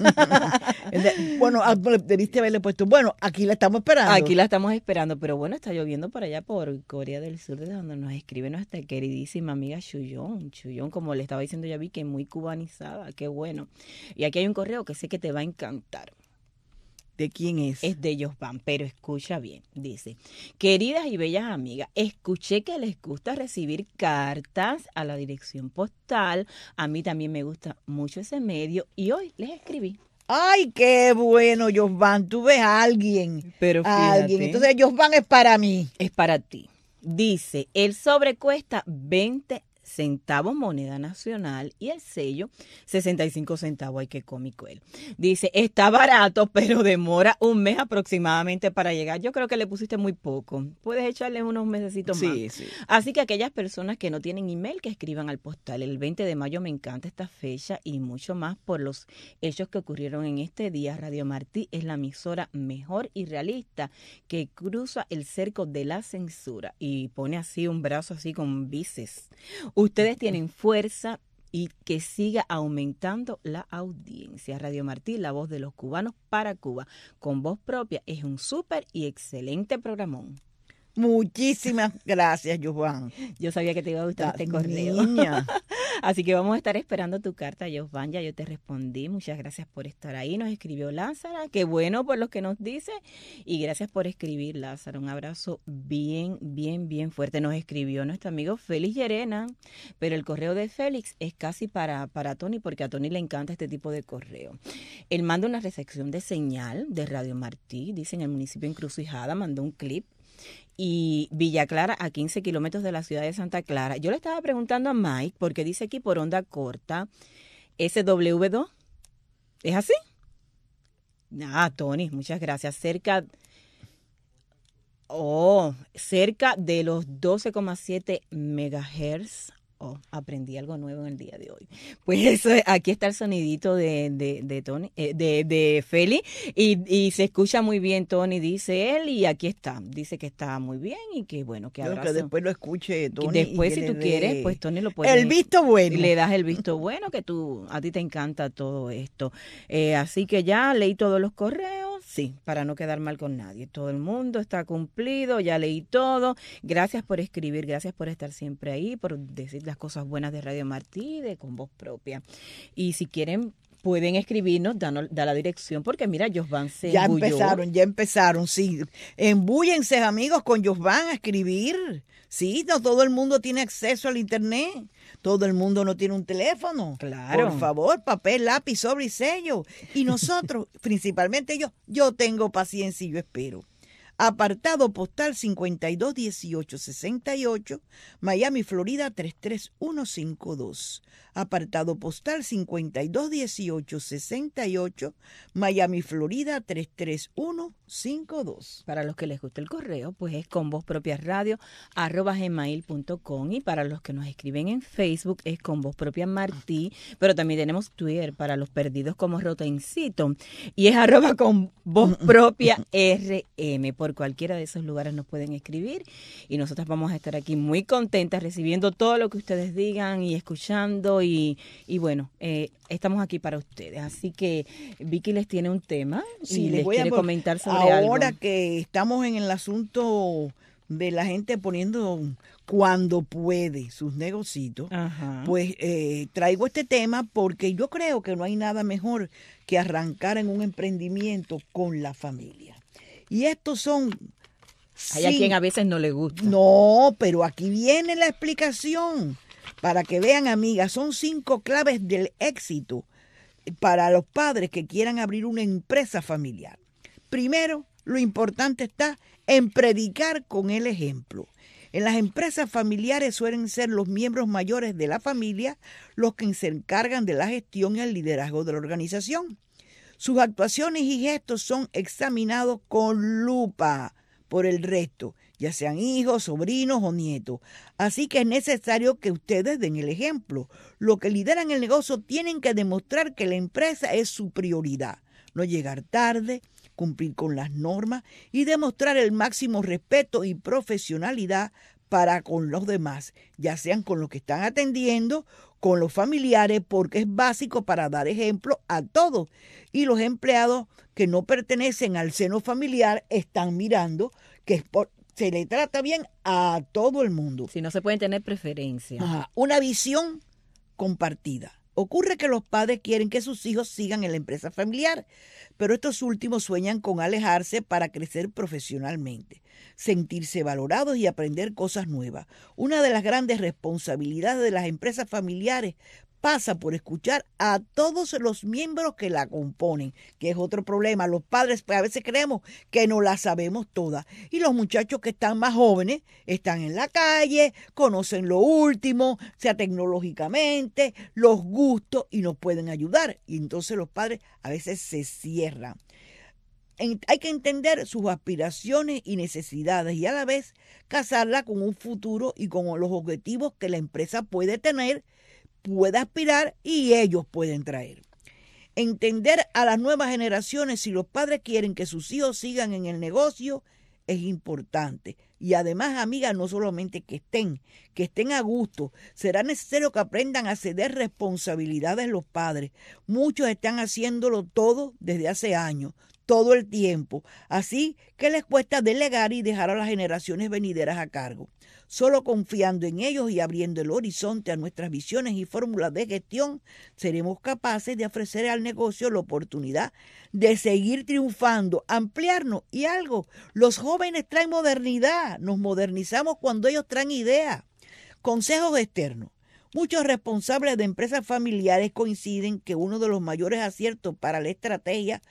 Bueno, debiste haberle puesto, bueno, aquí la estamos esperando. Aquí la estamos esperando, pero bueno, está lloviendo por allá por Corea del Sur, desde donde nos escribe nuestra queridísima amiga Chuyón. Chuyón, como le estaba diciendo, ya vi que es muy cubanizada, qué bueno. Y aquí hay un correo que sé que te va a encantar. ¿De quién es? Es de Josvan, pero escucha bien. Dice, queridas y bellas amigas, escuché que les gusta recibir cartas a la dirección postal. A mí también me gusta mucho ese medio y hoy les escribí. ¡Ay, qué bueno, Josvan! Tú ves a alguien. Pero fíjate. Entonces, Josvan es para mí. Es para ti. Dice, el sobre cuesta 20 centavos moneda nacional y el sello 65 centavos. Ay, qué cómico él. Dice, está barato, pero demora un mes aproximadamente para llegar. Yo creo que le pusiste muy poco. Puedes echarle unos mesecitos más. Sí. Así que aquellas personas que no tienen email, que escriban al postal. El 20 de mayo me encanta esta fecha y mucho más por los hechos que ocurrieron en este día. Radio Martí es la emisora mejor y realista que cruza el cerco de la censura. Y pone así un brazo así con bíceps. Ustedes tienen fuerza y que siga aumentando la audiencia. Radio Martí, la voz de los cubanos para Cuba. Con voz propia es un súper y excelente programón. Muchísimas gracias, Josvan. Yo sabía que te iba a gustar este correo. Niña. Así que vamos a estar esperando tu carta, Josvan. Ya yo te respondí. Muchas gracias por estar ahí. Nos escribió Lázara. Qué bueno por lo que nos dice. Y gracias por escribir, Lázara. Un abrazo bien fuerte. Nos escribió nuestro amigo Félix Llerena. Pero el correo de Félix es casi para Tony, porque a Tony le encanta este tipo de correo. Él manda una recepción de señal de Radio Martí. Dice en el municipio Encrucijada. Mandó un clip. Y Villa Clara, a 15 kilómetros de la ciudad de Santa Clara. Yo le estaba preguntando a Mike, porque dice aquí por onda corta, SW2. ¿Es así? Tony, muchas gracias. Cerca de los 12,7 megahertz. Aprendí algo nuevo en el día de hoy. Pues eso, aquí está el sonidito de Tony, de Feli, y se escucha muy bien, Tony, dice él, y aquí está, dice que está muy bien y que bueno, que abrazo. Que después lo escuche Tony. Después, si tú quieres, pues Tony lo puede. El visto bueno. Le das el visto bueno, que a ti te encanta todo esto. Así que ya leí todos los correos. Sí, para no quedar mal con nadie. Todo el mundo está cumplido, ya leí todo. Gracias por escribir, gracias por estar siempre ahí, por decir las cosas buenas de Radio Martí, de Con Voz Propia. Y si quieren, pueden escribirnos, da la dirección, porque mira, Josvan se embulló. Ya empezaron, sí. Embúllense, amigos, con Josvan a escribir. Sí, no todo el mundo tiene acceso al internet. Todo el mundo no tiene un teléfono. Claro. Por favor, papel, lápiz, sobre y sello. Y nosotros, principalmente yo tengo paciencia y yo espero. Apartado postal 521868, Miami, Florida 33152. Apartado postal 521868, Miami, Florida 33152. Para los que les guste el correo, pues es convozpropiaradio@gmail.com, y para los que nos escriben en Facebook es Con Voz Propia Martí, pero también tenemos Twitter para los perdidos como Rotencito, y es @convozpropiarm. Por cualquiera de esos lugares nos pueden escribir y nosotras vamos a estar aquí muy contentas recibiendo todo lo que ustedes digan y escuchando y bueno, estamos aquí para ustedes. Así que Vicky les tiene un tema y les quiere comentar sobre algo. Ahora que estamos en el asunto de la gente poniendo cuando puede sus negocios, pues traigo este tema porque yo creo que no hay nada mejor que arrancar en un emprendimiento con la familia. Y estos son... Hay a quien a veces no le gusta. No, pero aquí viene la explicación. Para que vean, amigas, son 5 claves del éxito para los padres que quieran abrir una empresa familiar. Primero, lo importante está en predicar con el ejemplo. En las empresas familiares suelen ser los miembros mayores de la familia los que se encargan de la gestión y el liderazgo de la organización. Sus actuaciones y gestos son examinados con lupa por el resto, ya sean hijos, sobrinos o nietos. Así que es necesario que ustedes den el ejemplo. Los que lideran el negocio tienen que demostrar que la empresa es su prioridad. No llegar tarde, cumplir con las normas y demostrar el máximo respeto y profesionalidad para con los demás, ya sean con los que están atendiendo, con los familiares, porque es básico para dar ejemplo a todos. Y los empleados que no pertenecen al seno familiar están mirando que se le trata bien a todo el mundo. Si no se pueden tener preferencia. Una visión compartida. Ocurre que los padres quieren que sus hijos sigan en la empresa familiar, pero estos últimos sueñan con alejarse para crecer profesionalmente, sentirse valorados y aprender cosas nuevas. Una de las grandes responsabilidades de las empresas familiares pasa por escuchar a todos los miembros que la componen, que es otro problema. Los padres a veces creemos que no la sabemos todas, y los muchachos que están más jóvenes están en la calle, conocen lo último, sea tecnológicamente, los gustos, y nos pueden ayudar, y entonces los padres a veces se cierran. Hay que entender sus aspiraciones y necesidades y a la vez casarla con un futuro y con los objetivos que la empresa puede tener, puede aspirar y ellos pueden traer. Entender a las nuevas generaciones si los padres quieren que sus hijos sigan en el negocio es importante. Y además, amigas, no solamente que estén a gusto. Será necesario que aprendan a ceder responsabilidades los padres. Muchos están haciéndolo todo desde hace años, todo el tiempo. Así que les cuesta delegar y dejar a las generaciones venideras a cargo. Solo confiando en ellos y abriendo el horizonte a nuestras visiones y fórmulas de gestión, seremos capaces de ofrecer al negocio la oportunidad de seguir triunfando, ampliarnos. Y algo, los jóvenes traen modernidad, nos modernizamos cuando ellos traen ideas. Consejos externos. Muchos responsables de empresas familiares coinciden que uno de los mayores aciertos para la estrategia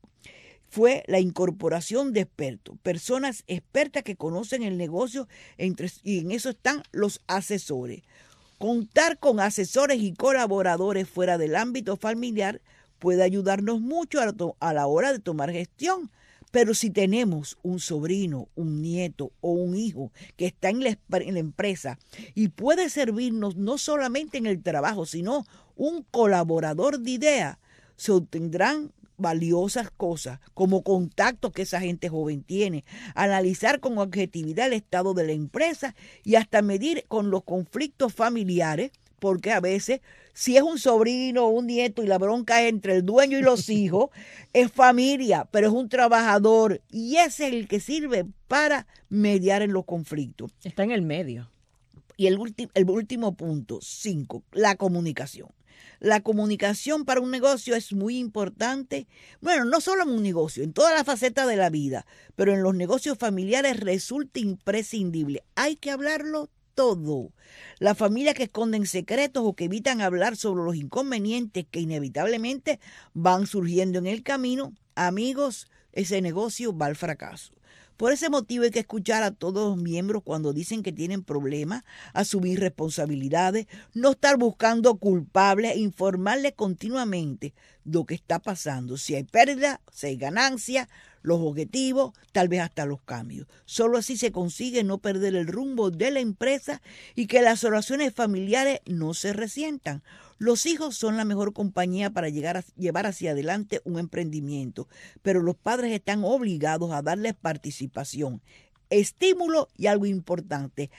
fue la incorporación de expertos, personas expertas que conocen el negocio y en eso están los asesores. Contar con asesores y colaboradores fuera del ámbito familiar puede ayudarnos mucho a la hora de tomar gestión, pero si tenemos un sobrino, un nieto o un hijo que está en la empresa y puede servirnos no solamente en el trabajo, sino un colaborador de idea, se obtendrán valiosas cosas, como contactos que esa gente joven tiene, analizar con objetividad el estado de la empresa y hasta medir con los conflictos familiares, porque a veces, si es un sobrino o un nieto y la bronca es entre el dueño y los hijos, es familia, pero es un trabajador y ese es el que sirve para mediar en los conflictos. Está en el medio. Y el último punto, 5, la comunicación. La comunicación para un negocio es muy importante. Bueno, no solo en un negocio, en todas las facetas de la vida, pero en los negocios familiares resulta imprescindible. Hay que hablarlo todo. Las familias que esconden secretos o que evitan hablar sobre los inconvenientes que inevitablemente van surgiendo en el camino, amigos, ese negocio va al fracaso. Por ese motivo hay que escuchar a todos los miembros cuando dicen que tienen problemas, asumir responsabilidades, no estar buscando culpables e informarles continuamente lo que está pasando. Si hay pérdida, si hay ganancia, los objetivos, tal vez hasta los cambios. Solo así se consigue no perder el rumbo de la empresa y que las relaciones familiares no se resientan. Los hijos son la mejor compañía para llevar hacia adelante un emprendimiento, pero los padres están obligados a darles participación, estímulo y algo importante,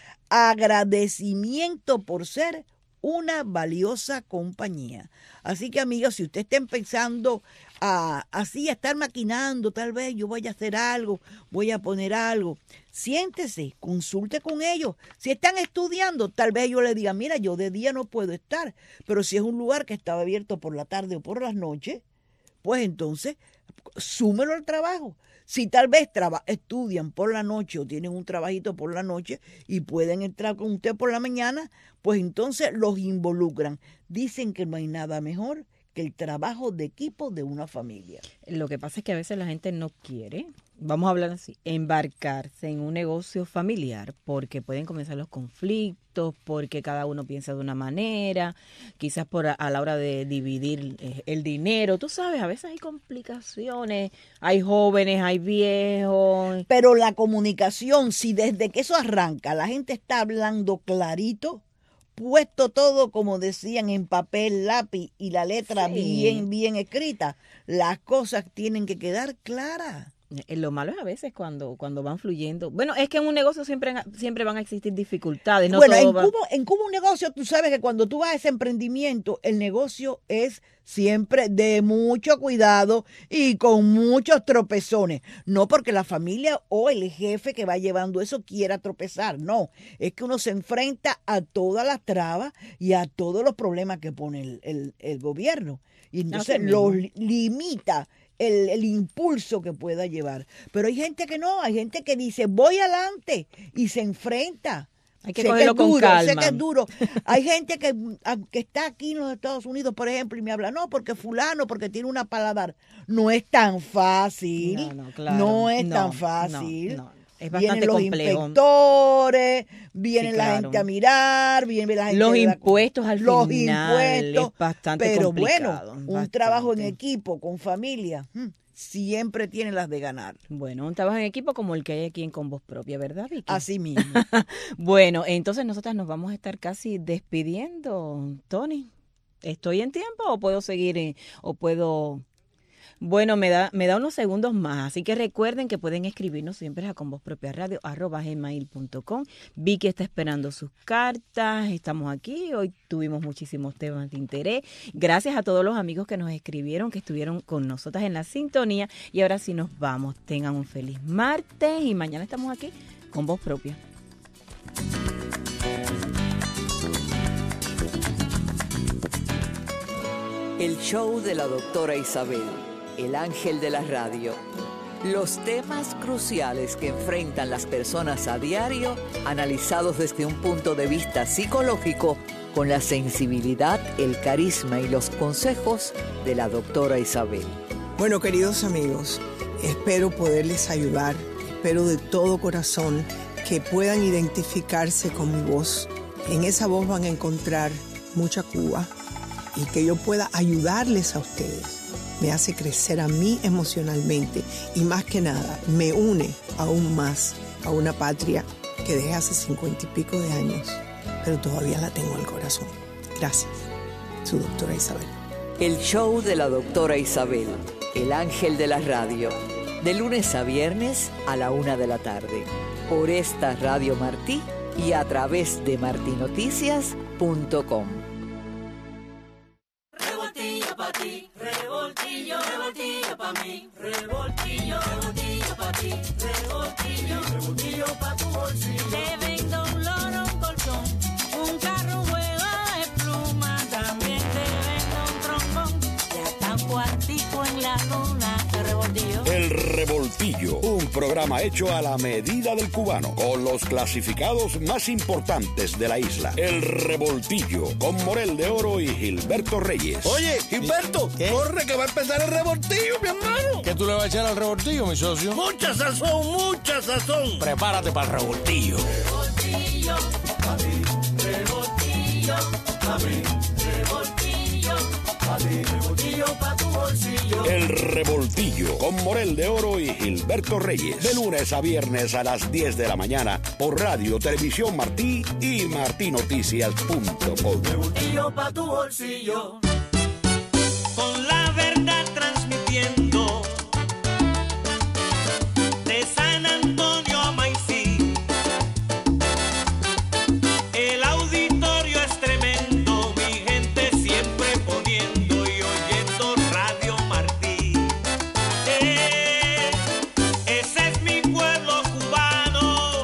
agradecimiento por ser una valiosa compañía. Así que, amigos, si usted está empezando a estar maquinando, tal vez yo voy a hacer algo, voy a poner algo, siéntese, consulte con ellos. Si están estudiando, tal vez ellos le digan, mira, yo de día no puedo estar, pero si es un lugar que estaba abierto por la tarde o por las noches, pues entonces súmelo al trabajo. Si tal vez estudian por la noche o tienen un trabajito por la noche y pueden entrar con usted por la mañana, pues entonces los involucran. Dicen que no hay nada mejor que el trabajo de equipo de una familia. Lo que pasa es que a veces la gente no quiere, vamos a hablar así, embarcarse en un negocio familiar porque pueden comenzar los conflictos, porque cada uno piensa de una manera, quizás a la hora de dividir el dinero. Tú sabes, a veces hay complicaciones, hay jóvenes, hay viejos. Pero la comunicación, si desde que eso arranca la gente está hablando clarito, puesto todo, como decían, en papel, lápiz y la letra bien escrita, las cosas tienen que quedar claras. Lo malo es a veces cuando van fluyendo. Bueno, es que en un negocio siempre van a existir dificultades. No bueno, todo en Cuba un negocio, tú sabes que cuando tú vas a ese emprendimiento, el negocio es siempre de mucho cuidado y con muchos tropezones. No porque la familia o el jefe que va llevando eso quiera tropezar, no. Es que uno se enfrenta a todas las trabas y a todos los problemas que pone el gobierno. Y entonces los limita el impulso que pueda llevar. Pero hay gente que no, hay gente que dice, voy adelante, y se enfrenta. Hay que cogerlo con calma. Sé que es duro. Hay gente que está aquí en los Estados Unidos, por ejemplo, y me habla, no, porque fulano, porque tiene una paladar. No es tan fácil. No es tan fácil. Es bastante vienen los complejo. Inspectores, viene la gente a mirar, viene la gente los impuestos al los final, impuestos, es bastante pero complicado. Bueno, un trabajo en equipo, con familia, siempre tiene las de ganar. Bueno, un trabajo en equipo como el que hay aquí en Con Voz Propia, ¿verdad, Vicky? Así mismo. Bueno, entonces nosotras nos vamos a estar casi despidiendo, Tony. ¿Estoy en tiempo o puedo seguir o puedo...? Bueno, me da unos segundos más, así que recuerden que pueden escribirnos siempre a convozpropiaradio@gmail.com. Vicky está esperando sus cartas, estamos aquí, hoy tuvimos muchísimos temas de interés. Gracias a todos los amigos que nos escribieron, que estuvieron con nosotras en la sintonía, y ahora sí nos vamos. Tengan un feliz martes y mañana estamos aquí con Voz Propia. El show de la doctora Isabel, el ángel de la radio. Los temas cruciales que enfrentan las personas a diario, analizados desde un punto de vista psicológico, con la sensibilidad, el carisma y los consejos de la doctora Isabel. Bueno, queridos amigos, espero poderles ayudar, espero de todo corazón que puedan identificarse con mi voz. En esa voz van a encontrar mucha Cuba y que yo pueda ayudarles a ustedes. Me hace crecer a mí emocionalmente y más que nada me une aún más a una patria que dejé hace 50 y pico de años, pero todavía la tengo en el corazón. Gracias, su doctora Isabel. El show de la doctora Isabel, el ángel de la radio, de lunes a viernes a la 1 de la tarde, por esta Radio Martí y a través de martinoticias.com. Revoltillo pa' ti, revoltillo, revoltillo pa' mí, revoltillo, revoltillo pa' ti, revoltillo, revoltillo pa' tu bolsillo. Te vendo un loro, un colchón, un carro, un juego de pluma, también te vendo un trombón, y hasta un cuartico en la luna, el revoltillo. El Revoltillo, un programa hecho a la medida del cubano, con los clasificados más importantes de la isla. El Revoltillo, con Morel de Oro y Gilberto Reyes. Oye, Gilberto, corre que va a empezar el revoltillo, mi hermano. ¿Qué tú le vas a echar al revoltillo, mi socio? Mucha sazón, mucha sazón. Prepárate para el revoltillo. Revoltillo pa' mí, revoltillo pa' mí, revoltillo pa' mí, revoltillo pa' tu bolsillo. El Revoltillo, con Morel de Oro y Gilberto Reyes. De lunes a viernes a las 10 de la mañana por Radio Televisión Martí y martinoticias.com. Revoltillo pa' tu bolsillo. Con la verdad transmitiendo de San Antonio a Maicí. El auditorio es tremendo, mi gente siempre poniendo y oyendo Radio Martí. Ese es mi pueblo cubano,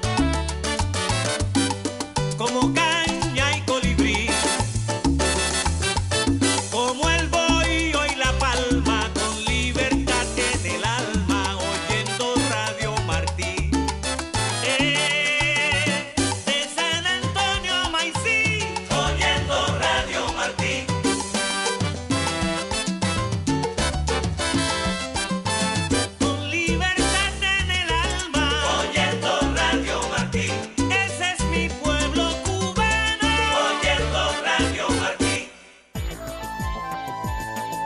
como caña y colibrí, como el bohío y la palma con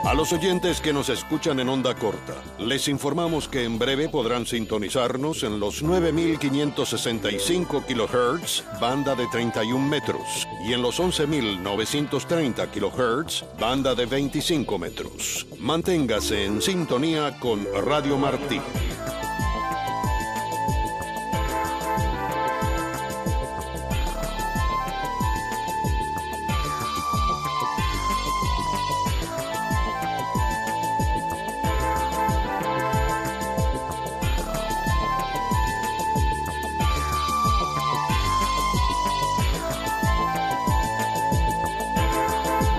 A los oyentes que nos escuchan en onda corta, les informamos que en breve podrán sintonizarnos en los 9.565 kHz, banda de 31 metros, y en los 11.930 kHz, banda de 25 metros. Manténgase en sintonía con Radio Martí.